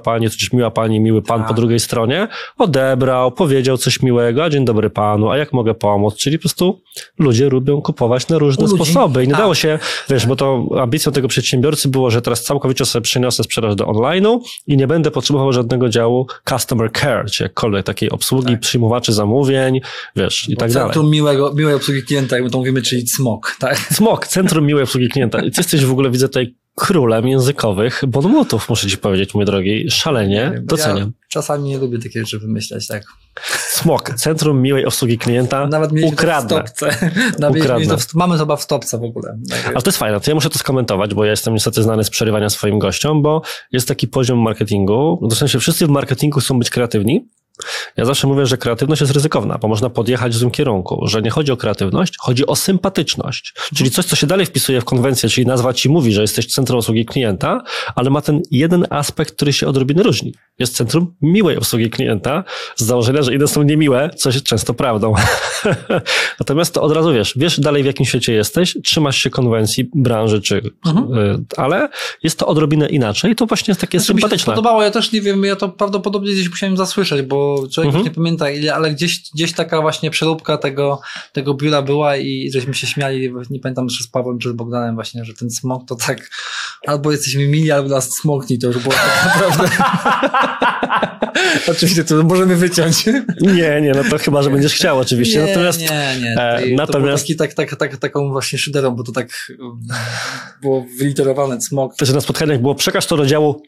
pani, czy miła pani, miły pan tak. po drugiej stronie, odebrał, powiedział coś miłego, a dzień dobry panu, a jak mogę pomóc? Czyli po prostu ludzie lubią kupować na różne sposoby i nie tak. dało się, wiesz, bo to ambicją tego przedsiębiorcy było, że teraz całkowicie sobie przeniosę sprzedaż do online'u i nie będę potrzebował żadnego działu customer care, czy jakkolwiek takiej obsługi, tak. przyjmowaczy zamówień, wiesz, i tak centrum dalej. Centrum miłego, miłej obsługi klienta, jak my to mówimy, czyli C M O K, tak? C M O K, Centrum Miłej Obsługi Klienta. Ty jesteś w ogóle, widzę tutaj królem językowych bonmotów, muszę ci powiedzieć, mój drogi. Szalenie, wiem, doceniam. Ja czasami nie lubię takie rzeczy wymyślać, tak. C M O K, Centrum Miłej Obsługi Klienta. Nawet mieliśmy ukradnę. To w stopce. Nawet ukradnę. To w, mamy to chyba w stopce w ogóle. Tak. Ale to jest fajne, to ja muszę to skomentować, bo ja jestem niestety znany z przerywania swoim gościom, bo jest taki poziom marketingu, w sensie wszyscy w marketingu chcą być kreatywni. Ja zawsze mówię, że kreatywność jest ryzykowna, bo można podjechać w złym kierunku, że nie chodzi o kreatywność, chodzi o sympatyczność. Czyli coś, co się dalej wpisuje w konwencję, czyli nazwa ci mówi, że jesteś centrum obsługi klienta, ale ma ten jeden aspekt, który się odrobinę różni. Jest centrum miłej obsługi klienta z założenia, że inne są niemiłe, co jest często prawdą. Natomiast to od razu wiesz, wiesz dalej w jakim świecie jesteś, trzymasz się konwencji branży, czy, mhm. y, ale jest to odrobinę inaczej i to właśnie jest takie znaczy, sympatyczne. Mi się podobało, ja też nie wiem, ja to prawdopodobnie gdzieś musiałem zasłyszeć, bo człowiek mhm. już nie pamięta ile, ale gdzieś, gdzieś taka właśnie przeróbka tego, tego biura była i żeśmy się śmiali, nie pamiętam, czy z Pawłem, czy z Bogdanem właśnie, że ten smok to tak albo jesteśmy mili, albo nas smokni, to już było tak naprawdę. Oczywiście to możemy wyciąć. Nie, nie, no to chyba, że będziesz chciał oczywiście. Nie, natomiast, nie, nie. E, to natomiast... taki, tak, tak, tak, taką właśnie szyderą, bo to tak było wyliterowane smok. To, że na spotkaniach było przekaż to do działu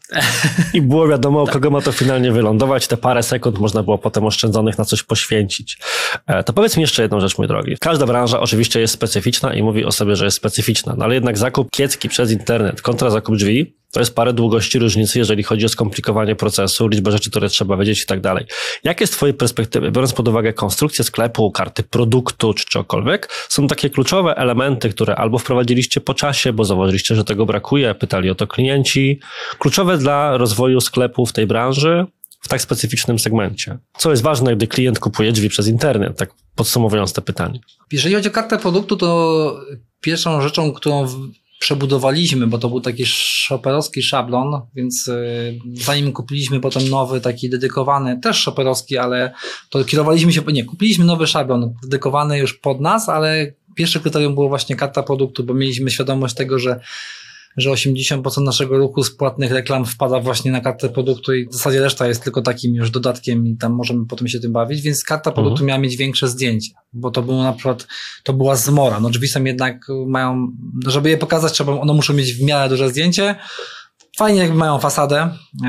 i było wiadomo, tak. kogo ma to finalnie wylądować. Te parę sekund można było potem oszczędzonych na coś poświęcić. To powiedz mi jeszcze jedną rzecz, mój drogi. Każda branża oczywiście jest specyficzna i mówi o sobie, że jest specyficzna, no ale jednak zakup kiecki przez internet kontra zakup drzwi to jest parę długości różnicy, jeżeli chodzi o skomplikowanie procesu, liczbę rzeczy, które trzeba wiedzieć i tak dalej. Jakie z twojej perspektywy, biorąc pod uwagę konstrukcję sklepu, karty produktu czy czegokolwiek, są takie kluczowe elementy, które albo wprowadziliście po czasie, bo zauważyliście, że tego brakuje, pytali o to klienci, kluczowe dla rozwoju sklepu w tej branży, w tak specyficznym segmencie? Co jest ważne, gdy klient kupuje drzwi przez internet, tak podsumowując te pytanie? Jeżeli chodzi o kartę produktu, to pierwszą rzeczą, którą przebudowaliśmy, bo to był taki shopperowski szablon, więc y, zanim kupiliśmy potem nowy, taki dedykowany, też shopperowski, ale to kierowaliśmy się, nie, kupiliśmy nowy szablon dedykowany już pod nas, ale pierwsze kryterium było właśnie karta produktu, bo mieliśmy świadomość tego, że że osiemdziesiąt procent naszego ruchu z płatnych reklam wpada właśnie na kartę produktu i w zasadzie reszta jest tylko takim już dodatkiem i tam możemy potem się tym bawić, więc karta produktu mhm. miała mieć większe zdjęcie, bo to było na przykład, to była zmora. No drzwi są jednak mają, żeby je pokazać, trzeba, one muszą mieć w miarę duże zdjęcie. Fajnie jakby mają fasadę,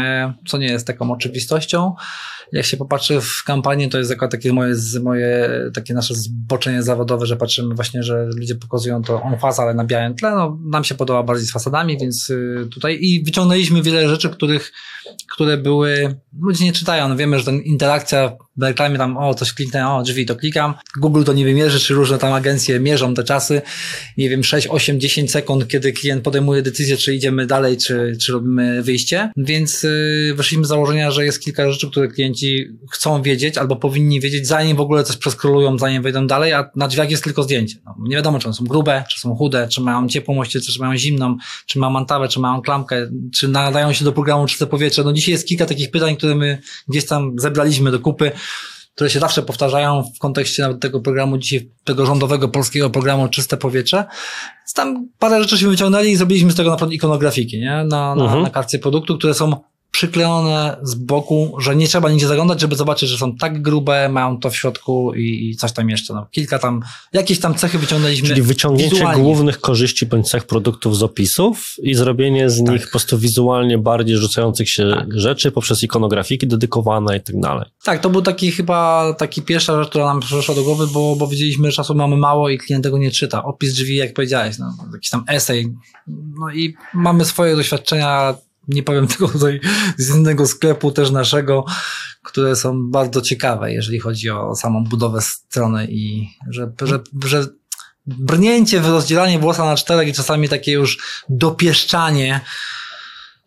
co nie jest taką oczywistością. Jak się popatrzy w kampanię, to jest jako takie moje, moje takie nasze zboczenie zawodowe, że patrzymy właśnie, że ludzie pokazują to on fasa, ale na białym tle. No, nam się podoba bardziej z fasadami, więc tutaj i wyciągnęliśmy wiele rzeczy, których, które były, ludzie nie czytają, no wiemy, że ten interakcja w reklamie tam, o, coś kliknę, o, drzwi, to klikam. Google to nie wymierzy, czy różne tam agencje mierzą te czasy. Nie wiem, sześć, osiem, dziesięć sekund, kiedy klient podejmuje decyzję, czy idziemy dalej, czy, czy robimy wyjście. Więc yy, wyszliśmy z założenia, że jest kilka rzeczy, które klienci chcą wiedzieć, albo powinni wiedzieć, zanim w ogóle coś przeskrolują, zanim wejdą dalej, a na drzwiach jest tylko zdjęcie. No, nie wiadomo, czy one są grube, czy są chude, czy mają ciepłą mościcę, czy mają zimną, czy mają mantawę, czy mają klamkę, czy nadają się do programu czyste powietrze. No dzisiaj jest kilka takich pytań, które my gdzieś tam zebraliśmy do kupy, które się zawsze powtarzają w kontekście nawet tego programu dzisiaj, tego rządowego polskiego programu Czyste Powietrze. Więc tam parę rzeczy się wyciągnęli i zrobiliśmy z tego na przykład ikonografiki, nie? Na, na, uh-huh. na karcie produktu, które są przyklejone z boku, że nie trzeba nigdzie zaglądać, żeby zobaczyć, że są tak grube, mają to w środku i, i coś tam jeszcze. No, kilka tam, jakieś tam cechy wyciągnęliśmy. Czyli wyciągnięcie wizualnie głównych korzyści bądź cech produktów z opisów i zrobienie z tak. nich po prostu wizualnie bardziej rzucających się tak. rzeczy poprzez ikonografiki dedykowane i tak dalej. Tak, to był taki chyba taki pierwsza rzecz, która nam przyszła do głowy, bo, bo wiedzieliśmy, że czasu mamy mało i klient tego nie czyta. Opis drzwi, jak powiedziałeś, no, jakiś tam esej. No i mamy swoje doświadczenia, nie powiem tego tutaj z innego sklepu też naszego, które są bardzo ciekawe, jeżeli chodzi o samą budowę strony i że, że, że brnięcie w rozdzielanie włosa na czterech i czasami takie już dopieszczanie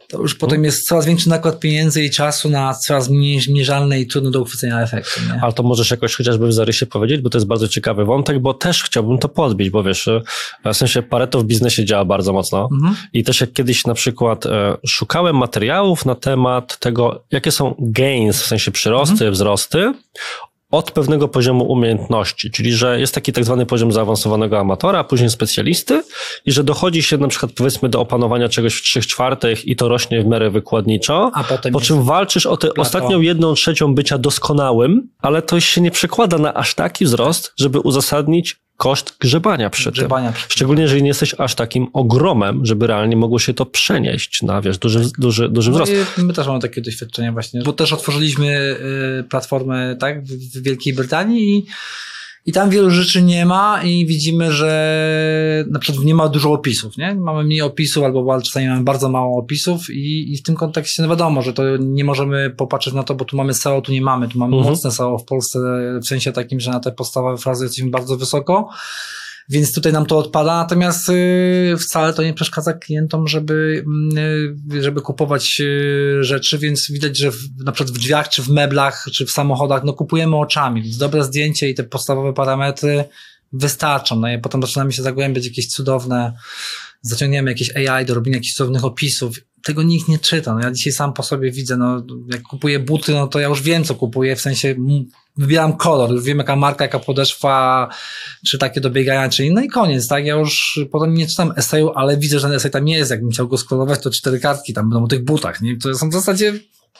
to już potem jest coraz większy nakład pieniędzy i czasu na coraz mniej mierzalne i trudno do uchwycenia efektu. Nie? Ale to możesz jakoś chociażby w zarysie powiedzieć, bo to jest bardzo ciekawy wątek, bo też chciałbym to podbić, bo wiesz, w sensie Pareto w biznesie działa bardzo mocno mhm. i też jak kiedyś na przykład e, szukałem materiałów na temat tego, jakie są gains, w sensie przyrosty, mhm. wzrosty, od pewnego poziomu umiejętności, czyli że jest taki tak zwany poziom zaawansowanego amatora, a później specjalisty i że dochodzi się na przykład powiedzmy do opanowania czegoś w trzech czwartych i to rośnie w miarę wykładniczo, a potem po czym walczysz o tę ostatnią jedną trzecią bycia doskonałym, ale to się nie przekłada na aż taki wzrost, żeby uzasadnić koszt grzebania przy grzebania tym. Przy tym. Szczególnie, jeżeli nie jesteś aż takim ogromem, żeby realnie mogło się to przenieść na, wiesz, duży, duży, duży wzrost. No my też mamy takie doświadczenia właśnie, bo też otworzyliśmy y, platformę, tak, w, w Wielkiej Brytanii i I tam wielu rzeczy nie ma i widzimy, że na przykład nie ma dużo opisów, nie? Mamy mniej opisów albo czasami mamy bardzo mało opisów i, i w tym kontekście no wiadomo, że to nie możemy popatrzeć na to, bo tu mamy S E O, tu nie mamy, tu mamy mhm. mocne S E O w Polsce w sensie takim, że na te podstawowe frazy jesteśmy bardzo wysoko. Więc tutaj nam to odpada, natomiast y, wcale to nie przeszkadza klientom, żeby, y, żeby kupować y, rzeczy, więc widać, że w, na przykład w drzwiach, czy w meblach, czy w samochodach, no kupujemy oczami, więc dobre zdjęcie i te podstawowe parametry wystarczą, no i potem zaczynamy się zagłębiać jakieś cudowne, zaciągniemy jakieś A I do robienia jakichś cudownych opisów, tego nikt nie czyta, no ja dzisiaj sam po sobie widzę, no jak kupuję buty, no to ja już wiem, co kupuję, w sensie wybieram kolor, już wiem jaka marka, jaka podeszwa, czy takie do biegania, czy inne i koniec, tak, ja już potem nie czytam eseju, ale widzę, że ten esej tam jest, jakbym chciał go scrollować, to cztery kartki tam będą o tych butach, nie, to są w zasadzie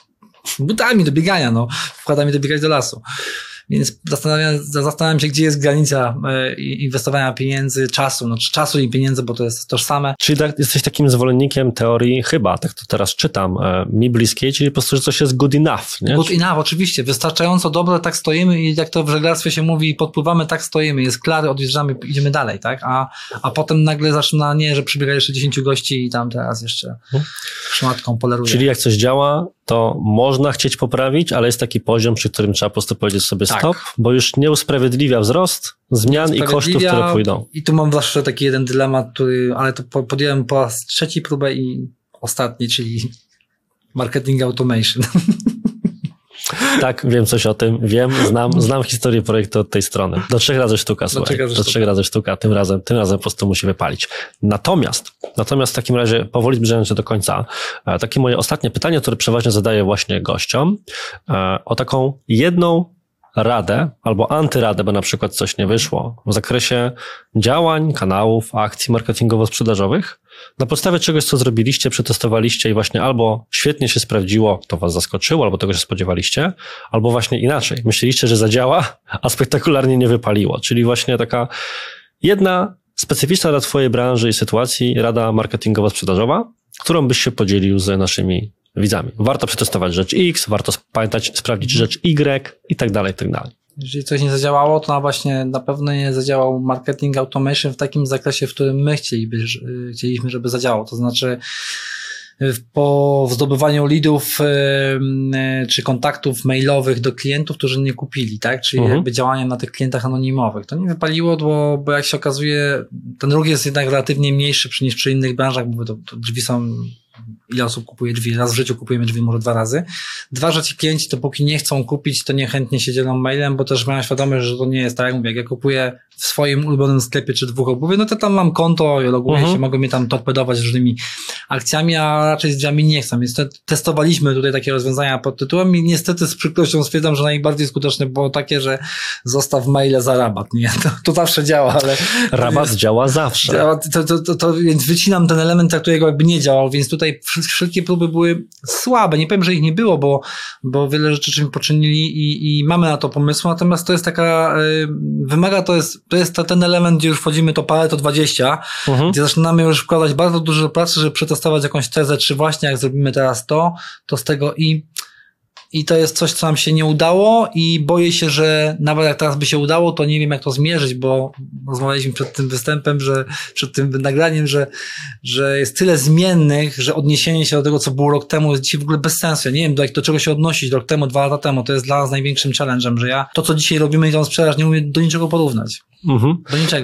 butami do biegania, no, wkładami do biegać do lasu. Więc zastanawiam, zastanawiam się, gdzie jest granica inwestowania pieniędzy, czasu, no czy czasu i pieniędzy, bo to jest tożsame. Czyli tak, jesteś takim zwolennikiem teorii, chyba, tak to teraz czytam, mi bliskiej, czyli po prostu, że coś jest good enough, nie? Good enough, oczywiście, wystarczająco dobre, tak stoimy i jak to w żeglarstwie się mówi, podpływamy, tak stoimy, jest klary, odjeżdżamy, idziemy dalej, tak? A, a potem nagle zaczyna, nie, że przybiega jeszcze dziesięciu gości i tam teraz jeszcze szmatką poleruje. Czyli jak coś działa, to można chcieć poprawić, ale jest taki poziom, przy którym trzeba po prostu powiedzieć sobie tak. Stop, bo już nie usprawiedliwia wzrost zmian i kosztów, które pójdą. I tu mam zawsze taki jeden dylemat, który, ale to podjąłem po raz trzeci próbę i ostatni, czyli marketing automation. Tak, wiem coś o tym, wiem, znam, znam historię projektu od tej strony. Do trzech razy sztuka, słuchaj. Do, do trzech razy sztuka, tym razem, tym razem po prostu musi wypalić. Natomiast, natomiast w takim razie, powoli zbliżając się do końca, takie moje ostatnie pytanie, które przeważnie zadaję właśnie gościom, o taką jedną radę albo antyradę, bo na przykład coś nie wyszło w zakresie działań, kanałów, akcji marketingowo-sprzedażowych, na podstawie czegoś, co zrobiliście, przetestowaliście i właśnie albo świetnie się sprawdziło, to was zaskoczyło, albo tego się spodziewaliście, albo właśnie inaczej. Myśleliście, że zadziała, a spektakularnie nie wypaliło. Czyli właśnie taka jedna specyficzna dla twojej branży i sytuacji rada marketingowo-sprzedażowa, którą byś się podzielił z naszymi widzami. Warto przetestować rzecz X, warto pamiętać, sprawdzić rzecz Y i tak dalej, i tak dalej. Jeżeli coś nie zadziałało, to na właśnie na pewno nie zadziałał marketing automation w takim zakresie, w którym my chcieliby, chcieliśmy, żeby zadziałał. To znaczy po zdobywaniu leadów czy kontaktów mailowych do klientów, którzy nie kupili, tak? Czyli mhm. jakby działania na tych klientach anonimowych. To nie wypaliło, bo, bo jak się okazuje, ten ruch jest jednak relatywnie mniejszy niż przy innych branżach, bo to, to drzwi są... Ile osób kupuje drzwi? Raz w życiu kupujemy drzwi, może dwa razy. Dwa, że ci klienci, dopóki nie chcą kupić, to niechętnie się dzielą mailem, bo też mają świadomość, że to nie jest tak, jak mówię, jak ja kupuję w swoim ulubionym sklepie czy dwóch obuwie, no to tam mam konto, ja loguję uh-huh. się, mogą mnie tam torpedować różnymi akcjami, a raczej z drzwiami nie chcą. Więc te, testowaliśmy tutaj takie rozwiązania pod tytułem i niestety z przykrością stwierdzam, że najbardziej skuteczne było takie, że zostaw maile za rabat. Nie, to, to zawsze działa, ale... Rabat jest, działa zawsze. Działa, to, to, to, to, więc wycinam ten element, którego jakby nie działał, więc tutaj wszelkie próby były słabe. Nie powiem, że ich nie było, bo, bo wiele rzeczy czym poczynili i, i mamy na to pomysł, natomiast to jest taka, y, wymaga, to jest, to jest ten element, gdzie już wchodzimy to Pareto dwadzieścia, uh-huh. gdzie zaczynamy już wkładać bardzo dużo pracy, żeby przetestować jakąś tezę, czy właśnie jak zrobimy teraz to, to z tego i I to jest coś, co nam się nie udało i boję się, że nawet jak teraz by się udało, to nie wiem, jak to zmierzyć, bo rozmawialiśmy przed tym występem, że przed tym nagraniem, że, że jest tyle zmiennych, że odniesienie się do tego, co było rok temu, jest dzisiaj w ogóle bez sensu. Ja nie wiem, do, do czego się odnosić rok temu, dwa lata temu. To jest dla nas największą challenge'em, że ja to, co dzisiaj robimy i tą sprzedaż, nie umiem do niczego porównać. Mhm. Do niczego.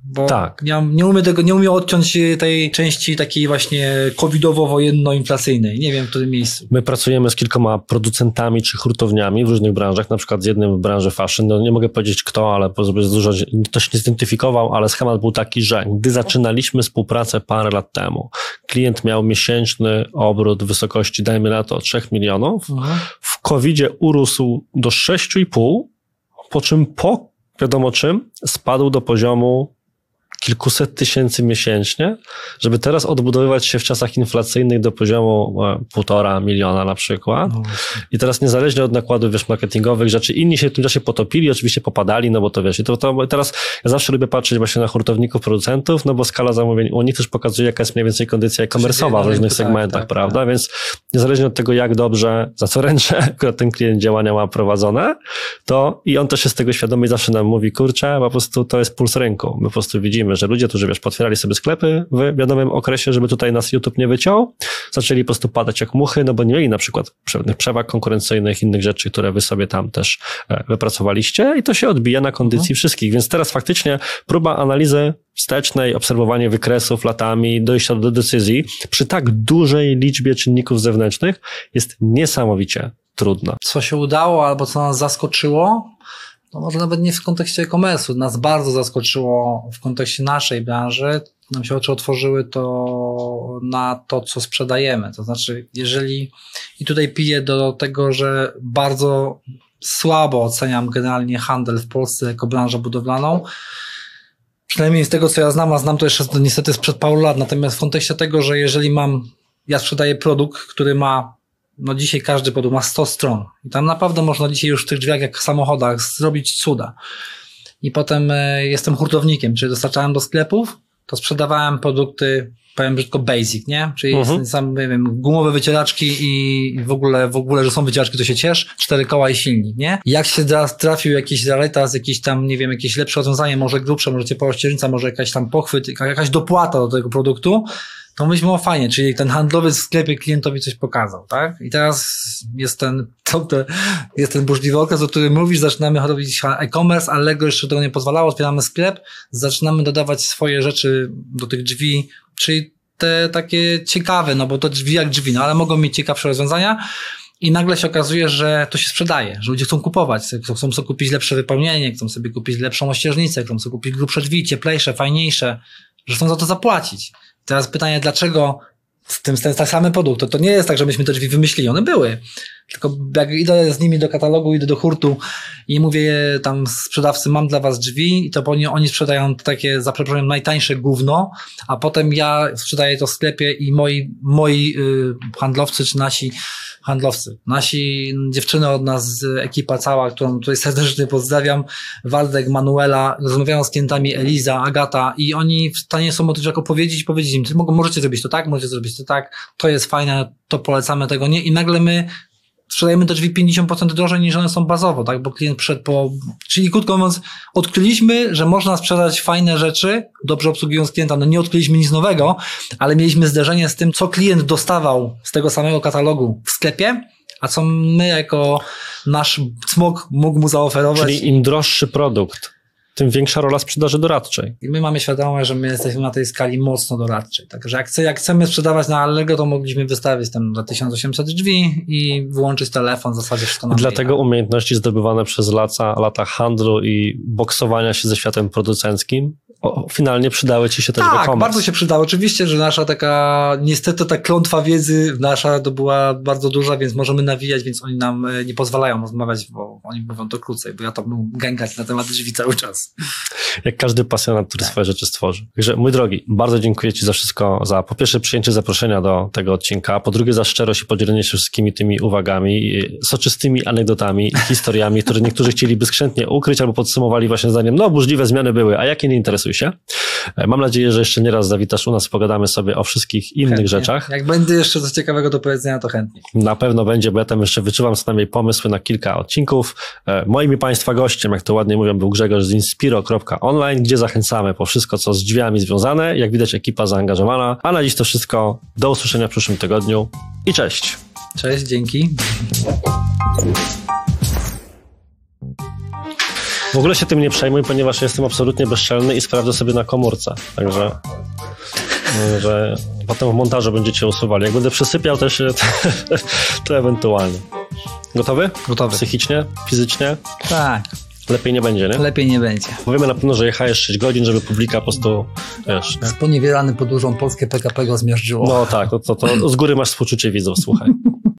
Bo tak. nie, nie umie tego, nie umie odciąć tej części takiej właśnie covidowo-wojenno-inflacyjnej. Nie wiem w którym miejscu. My pracujemy z kilkoma producentami czy hurtowniami w różnych branżach, na przykład z jednym w branży fashion. No nie mogę powiedzieć kto, ale jest dużo, to się nie zidentyfikował, ale schemat był taki, że gdy zaczynaliśmy współpracę parę lat temu, klient miał miesięczny obrót w wysokości, dajmy na to, trzech milionów. Mhm. W kowidzie urósł do sześciu i pół, po czym po wiadomo czym spadł do poziomu kilkuset tysięcy miesięcznie, żeby teraz odbudowywać się w czasach inflacyjnych do poziomu e, półtora miliona na przykład. No I teraz niezależnie od nakładów, wiesz, marketingowych rzeczy, inni się w tym czasie potopili, oczywiście popadali, no bo to wiesz, i to, to teraz ja zawsze lubię patrzeć właśnie na hurtowników, producentów, no bo skala zamówień u nich też pokazuje, jaka jest mniej więcej kondycja e-commerce'owa w różnych segmentach, tak, prawda? Tak. Więc niezależnie od tego, jak dobrze, za co ręczę, akurat ten klient działania ma prowadzone, to i on też jest tego świadomy i zawsze nam mówi, kurczę, po prostu to jest puls rynku. My po prostu widzimy, że ludzie, którzy wiesz, potwierali sobie sklepy w wiadomym okresie, żeby tutaj nas YouTube nie wyciął, zaczęli po prostu padać jak muchy, no bo nie mieli na przykład pewnych przewag konkurencyjnych, innych rzeczy, które wy sobie tam też wypracowaliście i to się odbija na kondycji mhm. wszystkich. Więc teraz faktycznie próba analizy wstecznej, obserwowanie wykresów latami, dojścia do decyzji przy tak dużej liczbie czynników zewnętrznych jest niesamowicie trudna. Co się udało albo co nas zaskoczyło, no może nawet nie w kontekście e-commerce'u, nas bardzo zaskoczyło w kontekście naszej branży, nam się oczy otworzyły to na to, co sprzedajemy. To znaczy, jeżeli, i tutaj piję do tego, że bardzo słabo oceniam generalnie handel w Polsce jako branżę budowlaną, przynajmniej z tego, co ja znam, a znam to jeszcze niestety sprzed paru lat, natomiast w kontekście tego, że jeżeli mam, ja sprzedaję produkt, który ma no dzisiaj każdy produkt ma sto stron i tam naprawdę można dzisiaj już w tych drzwiach jak w samochodach zrobić cuda. I potem y, jestem hurtownikiem, czyli dostarczałem do sklepów, to sprzedawałem produkty, powiem brzydko basic, nie? Czyli uh-huh. sam, nie wiem, gumowe wycieraczki i w ogóle, w ogóle, że są wycieraczki, to się ciesz, cztery koła i silnik, nie? Jak się trafił jakiś rarytas, jakiś tam, nie wiem, jakieś lepsze rozwiązanie, może grubsze, może ciepła ściernica, może jakaś tam pochwyt, jakaś dopłata do tego produktu, to myślimy o fajnie, czyli ten handlowiec w sklepie klientowi coś pokazał, tak? I teraz jest ten, to, to, jest ten burzliwy okres, o którym mówisz, zaczynamy robić e-commerce, ale Lego jeszcze tego nie pozwalało, otwieramy sklep, zaczynamy dodawać swoje rzeczy do tych drzwi, czyli te takie ciekawe, no bo to drzwi jak drzwi, no ale mogą mieć ciekawsze rozwiązania i nagle się okazuje, że to się sprzedaje, że ludzie chcą kupować, chcą sobie kupić lepsze wypełnienie, chcą sobie kupić lepszą ościeżnicę, chcą sobie kupić grubsze drzwi, cieplejsze, fajniejsze, że chcą za to zapłacić. Teraz pytanie, dlaczego z tym ten samy produkt? To, to nie jest tak, że myśmy te drzwi wymyślili, one były. Tylko jak idę z nimi do katalogu, idę do hurtu i mówię tam sprzedawcy, mam dla was drzwi i to oni, oni sprzedają takie, za przeproszeniem, najtańsze gówno, a potem ja sprzedaję to w sklepie i moi, moi yy, handlowcy czy nasi handlowcy, nasi dziewczyny od nas, ekipa cała, którą tutaj serdecznie pozdrawiam, Waldek, Manuela, rozmawiają z klientami Eliza, Agata i oni w stanie są o tym opowiedzieć i powiedzieć im, mogą, możecie zrobić to tak, możecie zrobić to tak, to jest fajne, to polecamy, tego nie i nagle my sprzedajemy te drzwi pięćdziesiąt procent drożej niż one są bazowo, tak, bo klient przyszedł po, czyli krótko mówiąc, odkryliśmy, że można sprzedać fajne rzeczy, dobrze obsługując klienta, no nie odkryliśmy nic nowego, ale mieliśmy zderzenie z tym, co klient dostawał z tego samego katalogu w sklepie, a co my jako nasz smok mógł mu zaoferować. Czyli im droższy produkt, tym większa rola sprzedaży doradczej. I my mamy świadomość, że my jesteśmy na tej skali mocno doradczej. Także jak, chce, jak chcemy sprzedawać na Allego, to mogliśmy wystawić tam za tysiąc osiemset drzwi i wyłączyć telefon, w zasadzie wszystko na Dlatego maila. Umiejętności zdobywane przez lata, lata handlu i boksowania się ze światem producenckim o, finalnie przydały ci się też tak, w e-commerce. Tak, bardzo się przydało. Oczywiście, że nasza taka, niestety ta klątwa wiedzy nasza to była bardzo duża, więc możemy nawijać, więc oni nam nie pozwalają rozmawiać, bo oni mówią to krócej, bo ja to mógł gęgać na temat drzwi cały czas. Jak każdy pasjonat, który tak. swoje rzeczy stworzy. Także mój drogi, bardzo dziękuję ci za wszystko, za po pierwsze przyjęcie zaproszenia do tego odcinka, po drugie za szczerość i podzielenie się wszystkimi tymi uwagami, soczystymi anegdotami i historiami, które niektórzy chcieliby skrzętnie ukryć albo podsumowali właśnie zdaniem, no burzliwe zmiany były, a jakie nie interesuj się. Mam nadzieję, że jeszcze nie raz zawitasz u nas, pogadamy sobie o wszystkich innych chętnie. rzeczach. Jak będzie jeszcze coś ciekawego do powiedzenia, to chętnie. Na pewno będzie, bo ja tam jeszcze wyczuwam co najmniej pomysły na kilka odcinków. Moim i Państwa gościem, jak to ładnie mówią, był Grzegorz z inspiro kropka online, gdzie zachęcamy po wszystko, co z drzwiami związane. Jak widać, ekipa zaangażowana. A na dziś to wszystko. Do usłyszenia w przyszłym tygodniu i cześć. Cześć, dzięki. W ogóle się tym nie przejmuj, ponieważ jestem absolutnie bezczelny i sprawdzę sobie na komórce. Także że potem w montażu będziecie usuwali. Jak będę przysypiał też, to, to ewentualnie. Gotowy? Gotowy. Psychicznie? Fizycznie? Tak. Lepiej nie będzie, nie? Lepiej nie będzie. Powiemy na pewno, że jechałeś sześć godzin, żeby publika po prostu, wiesz... Sponiewierany podróżą polskie P K P go zmiażdżyło. No tak, to, to, to z góry masz współczucie widzów, słuchaj.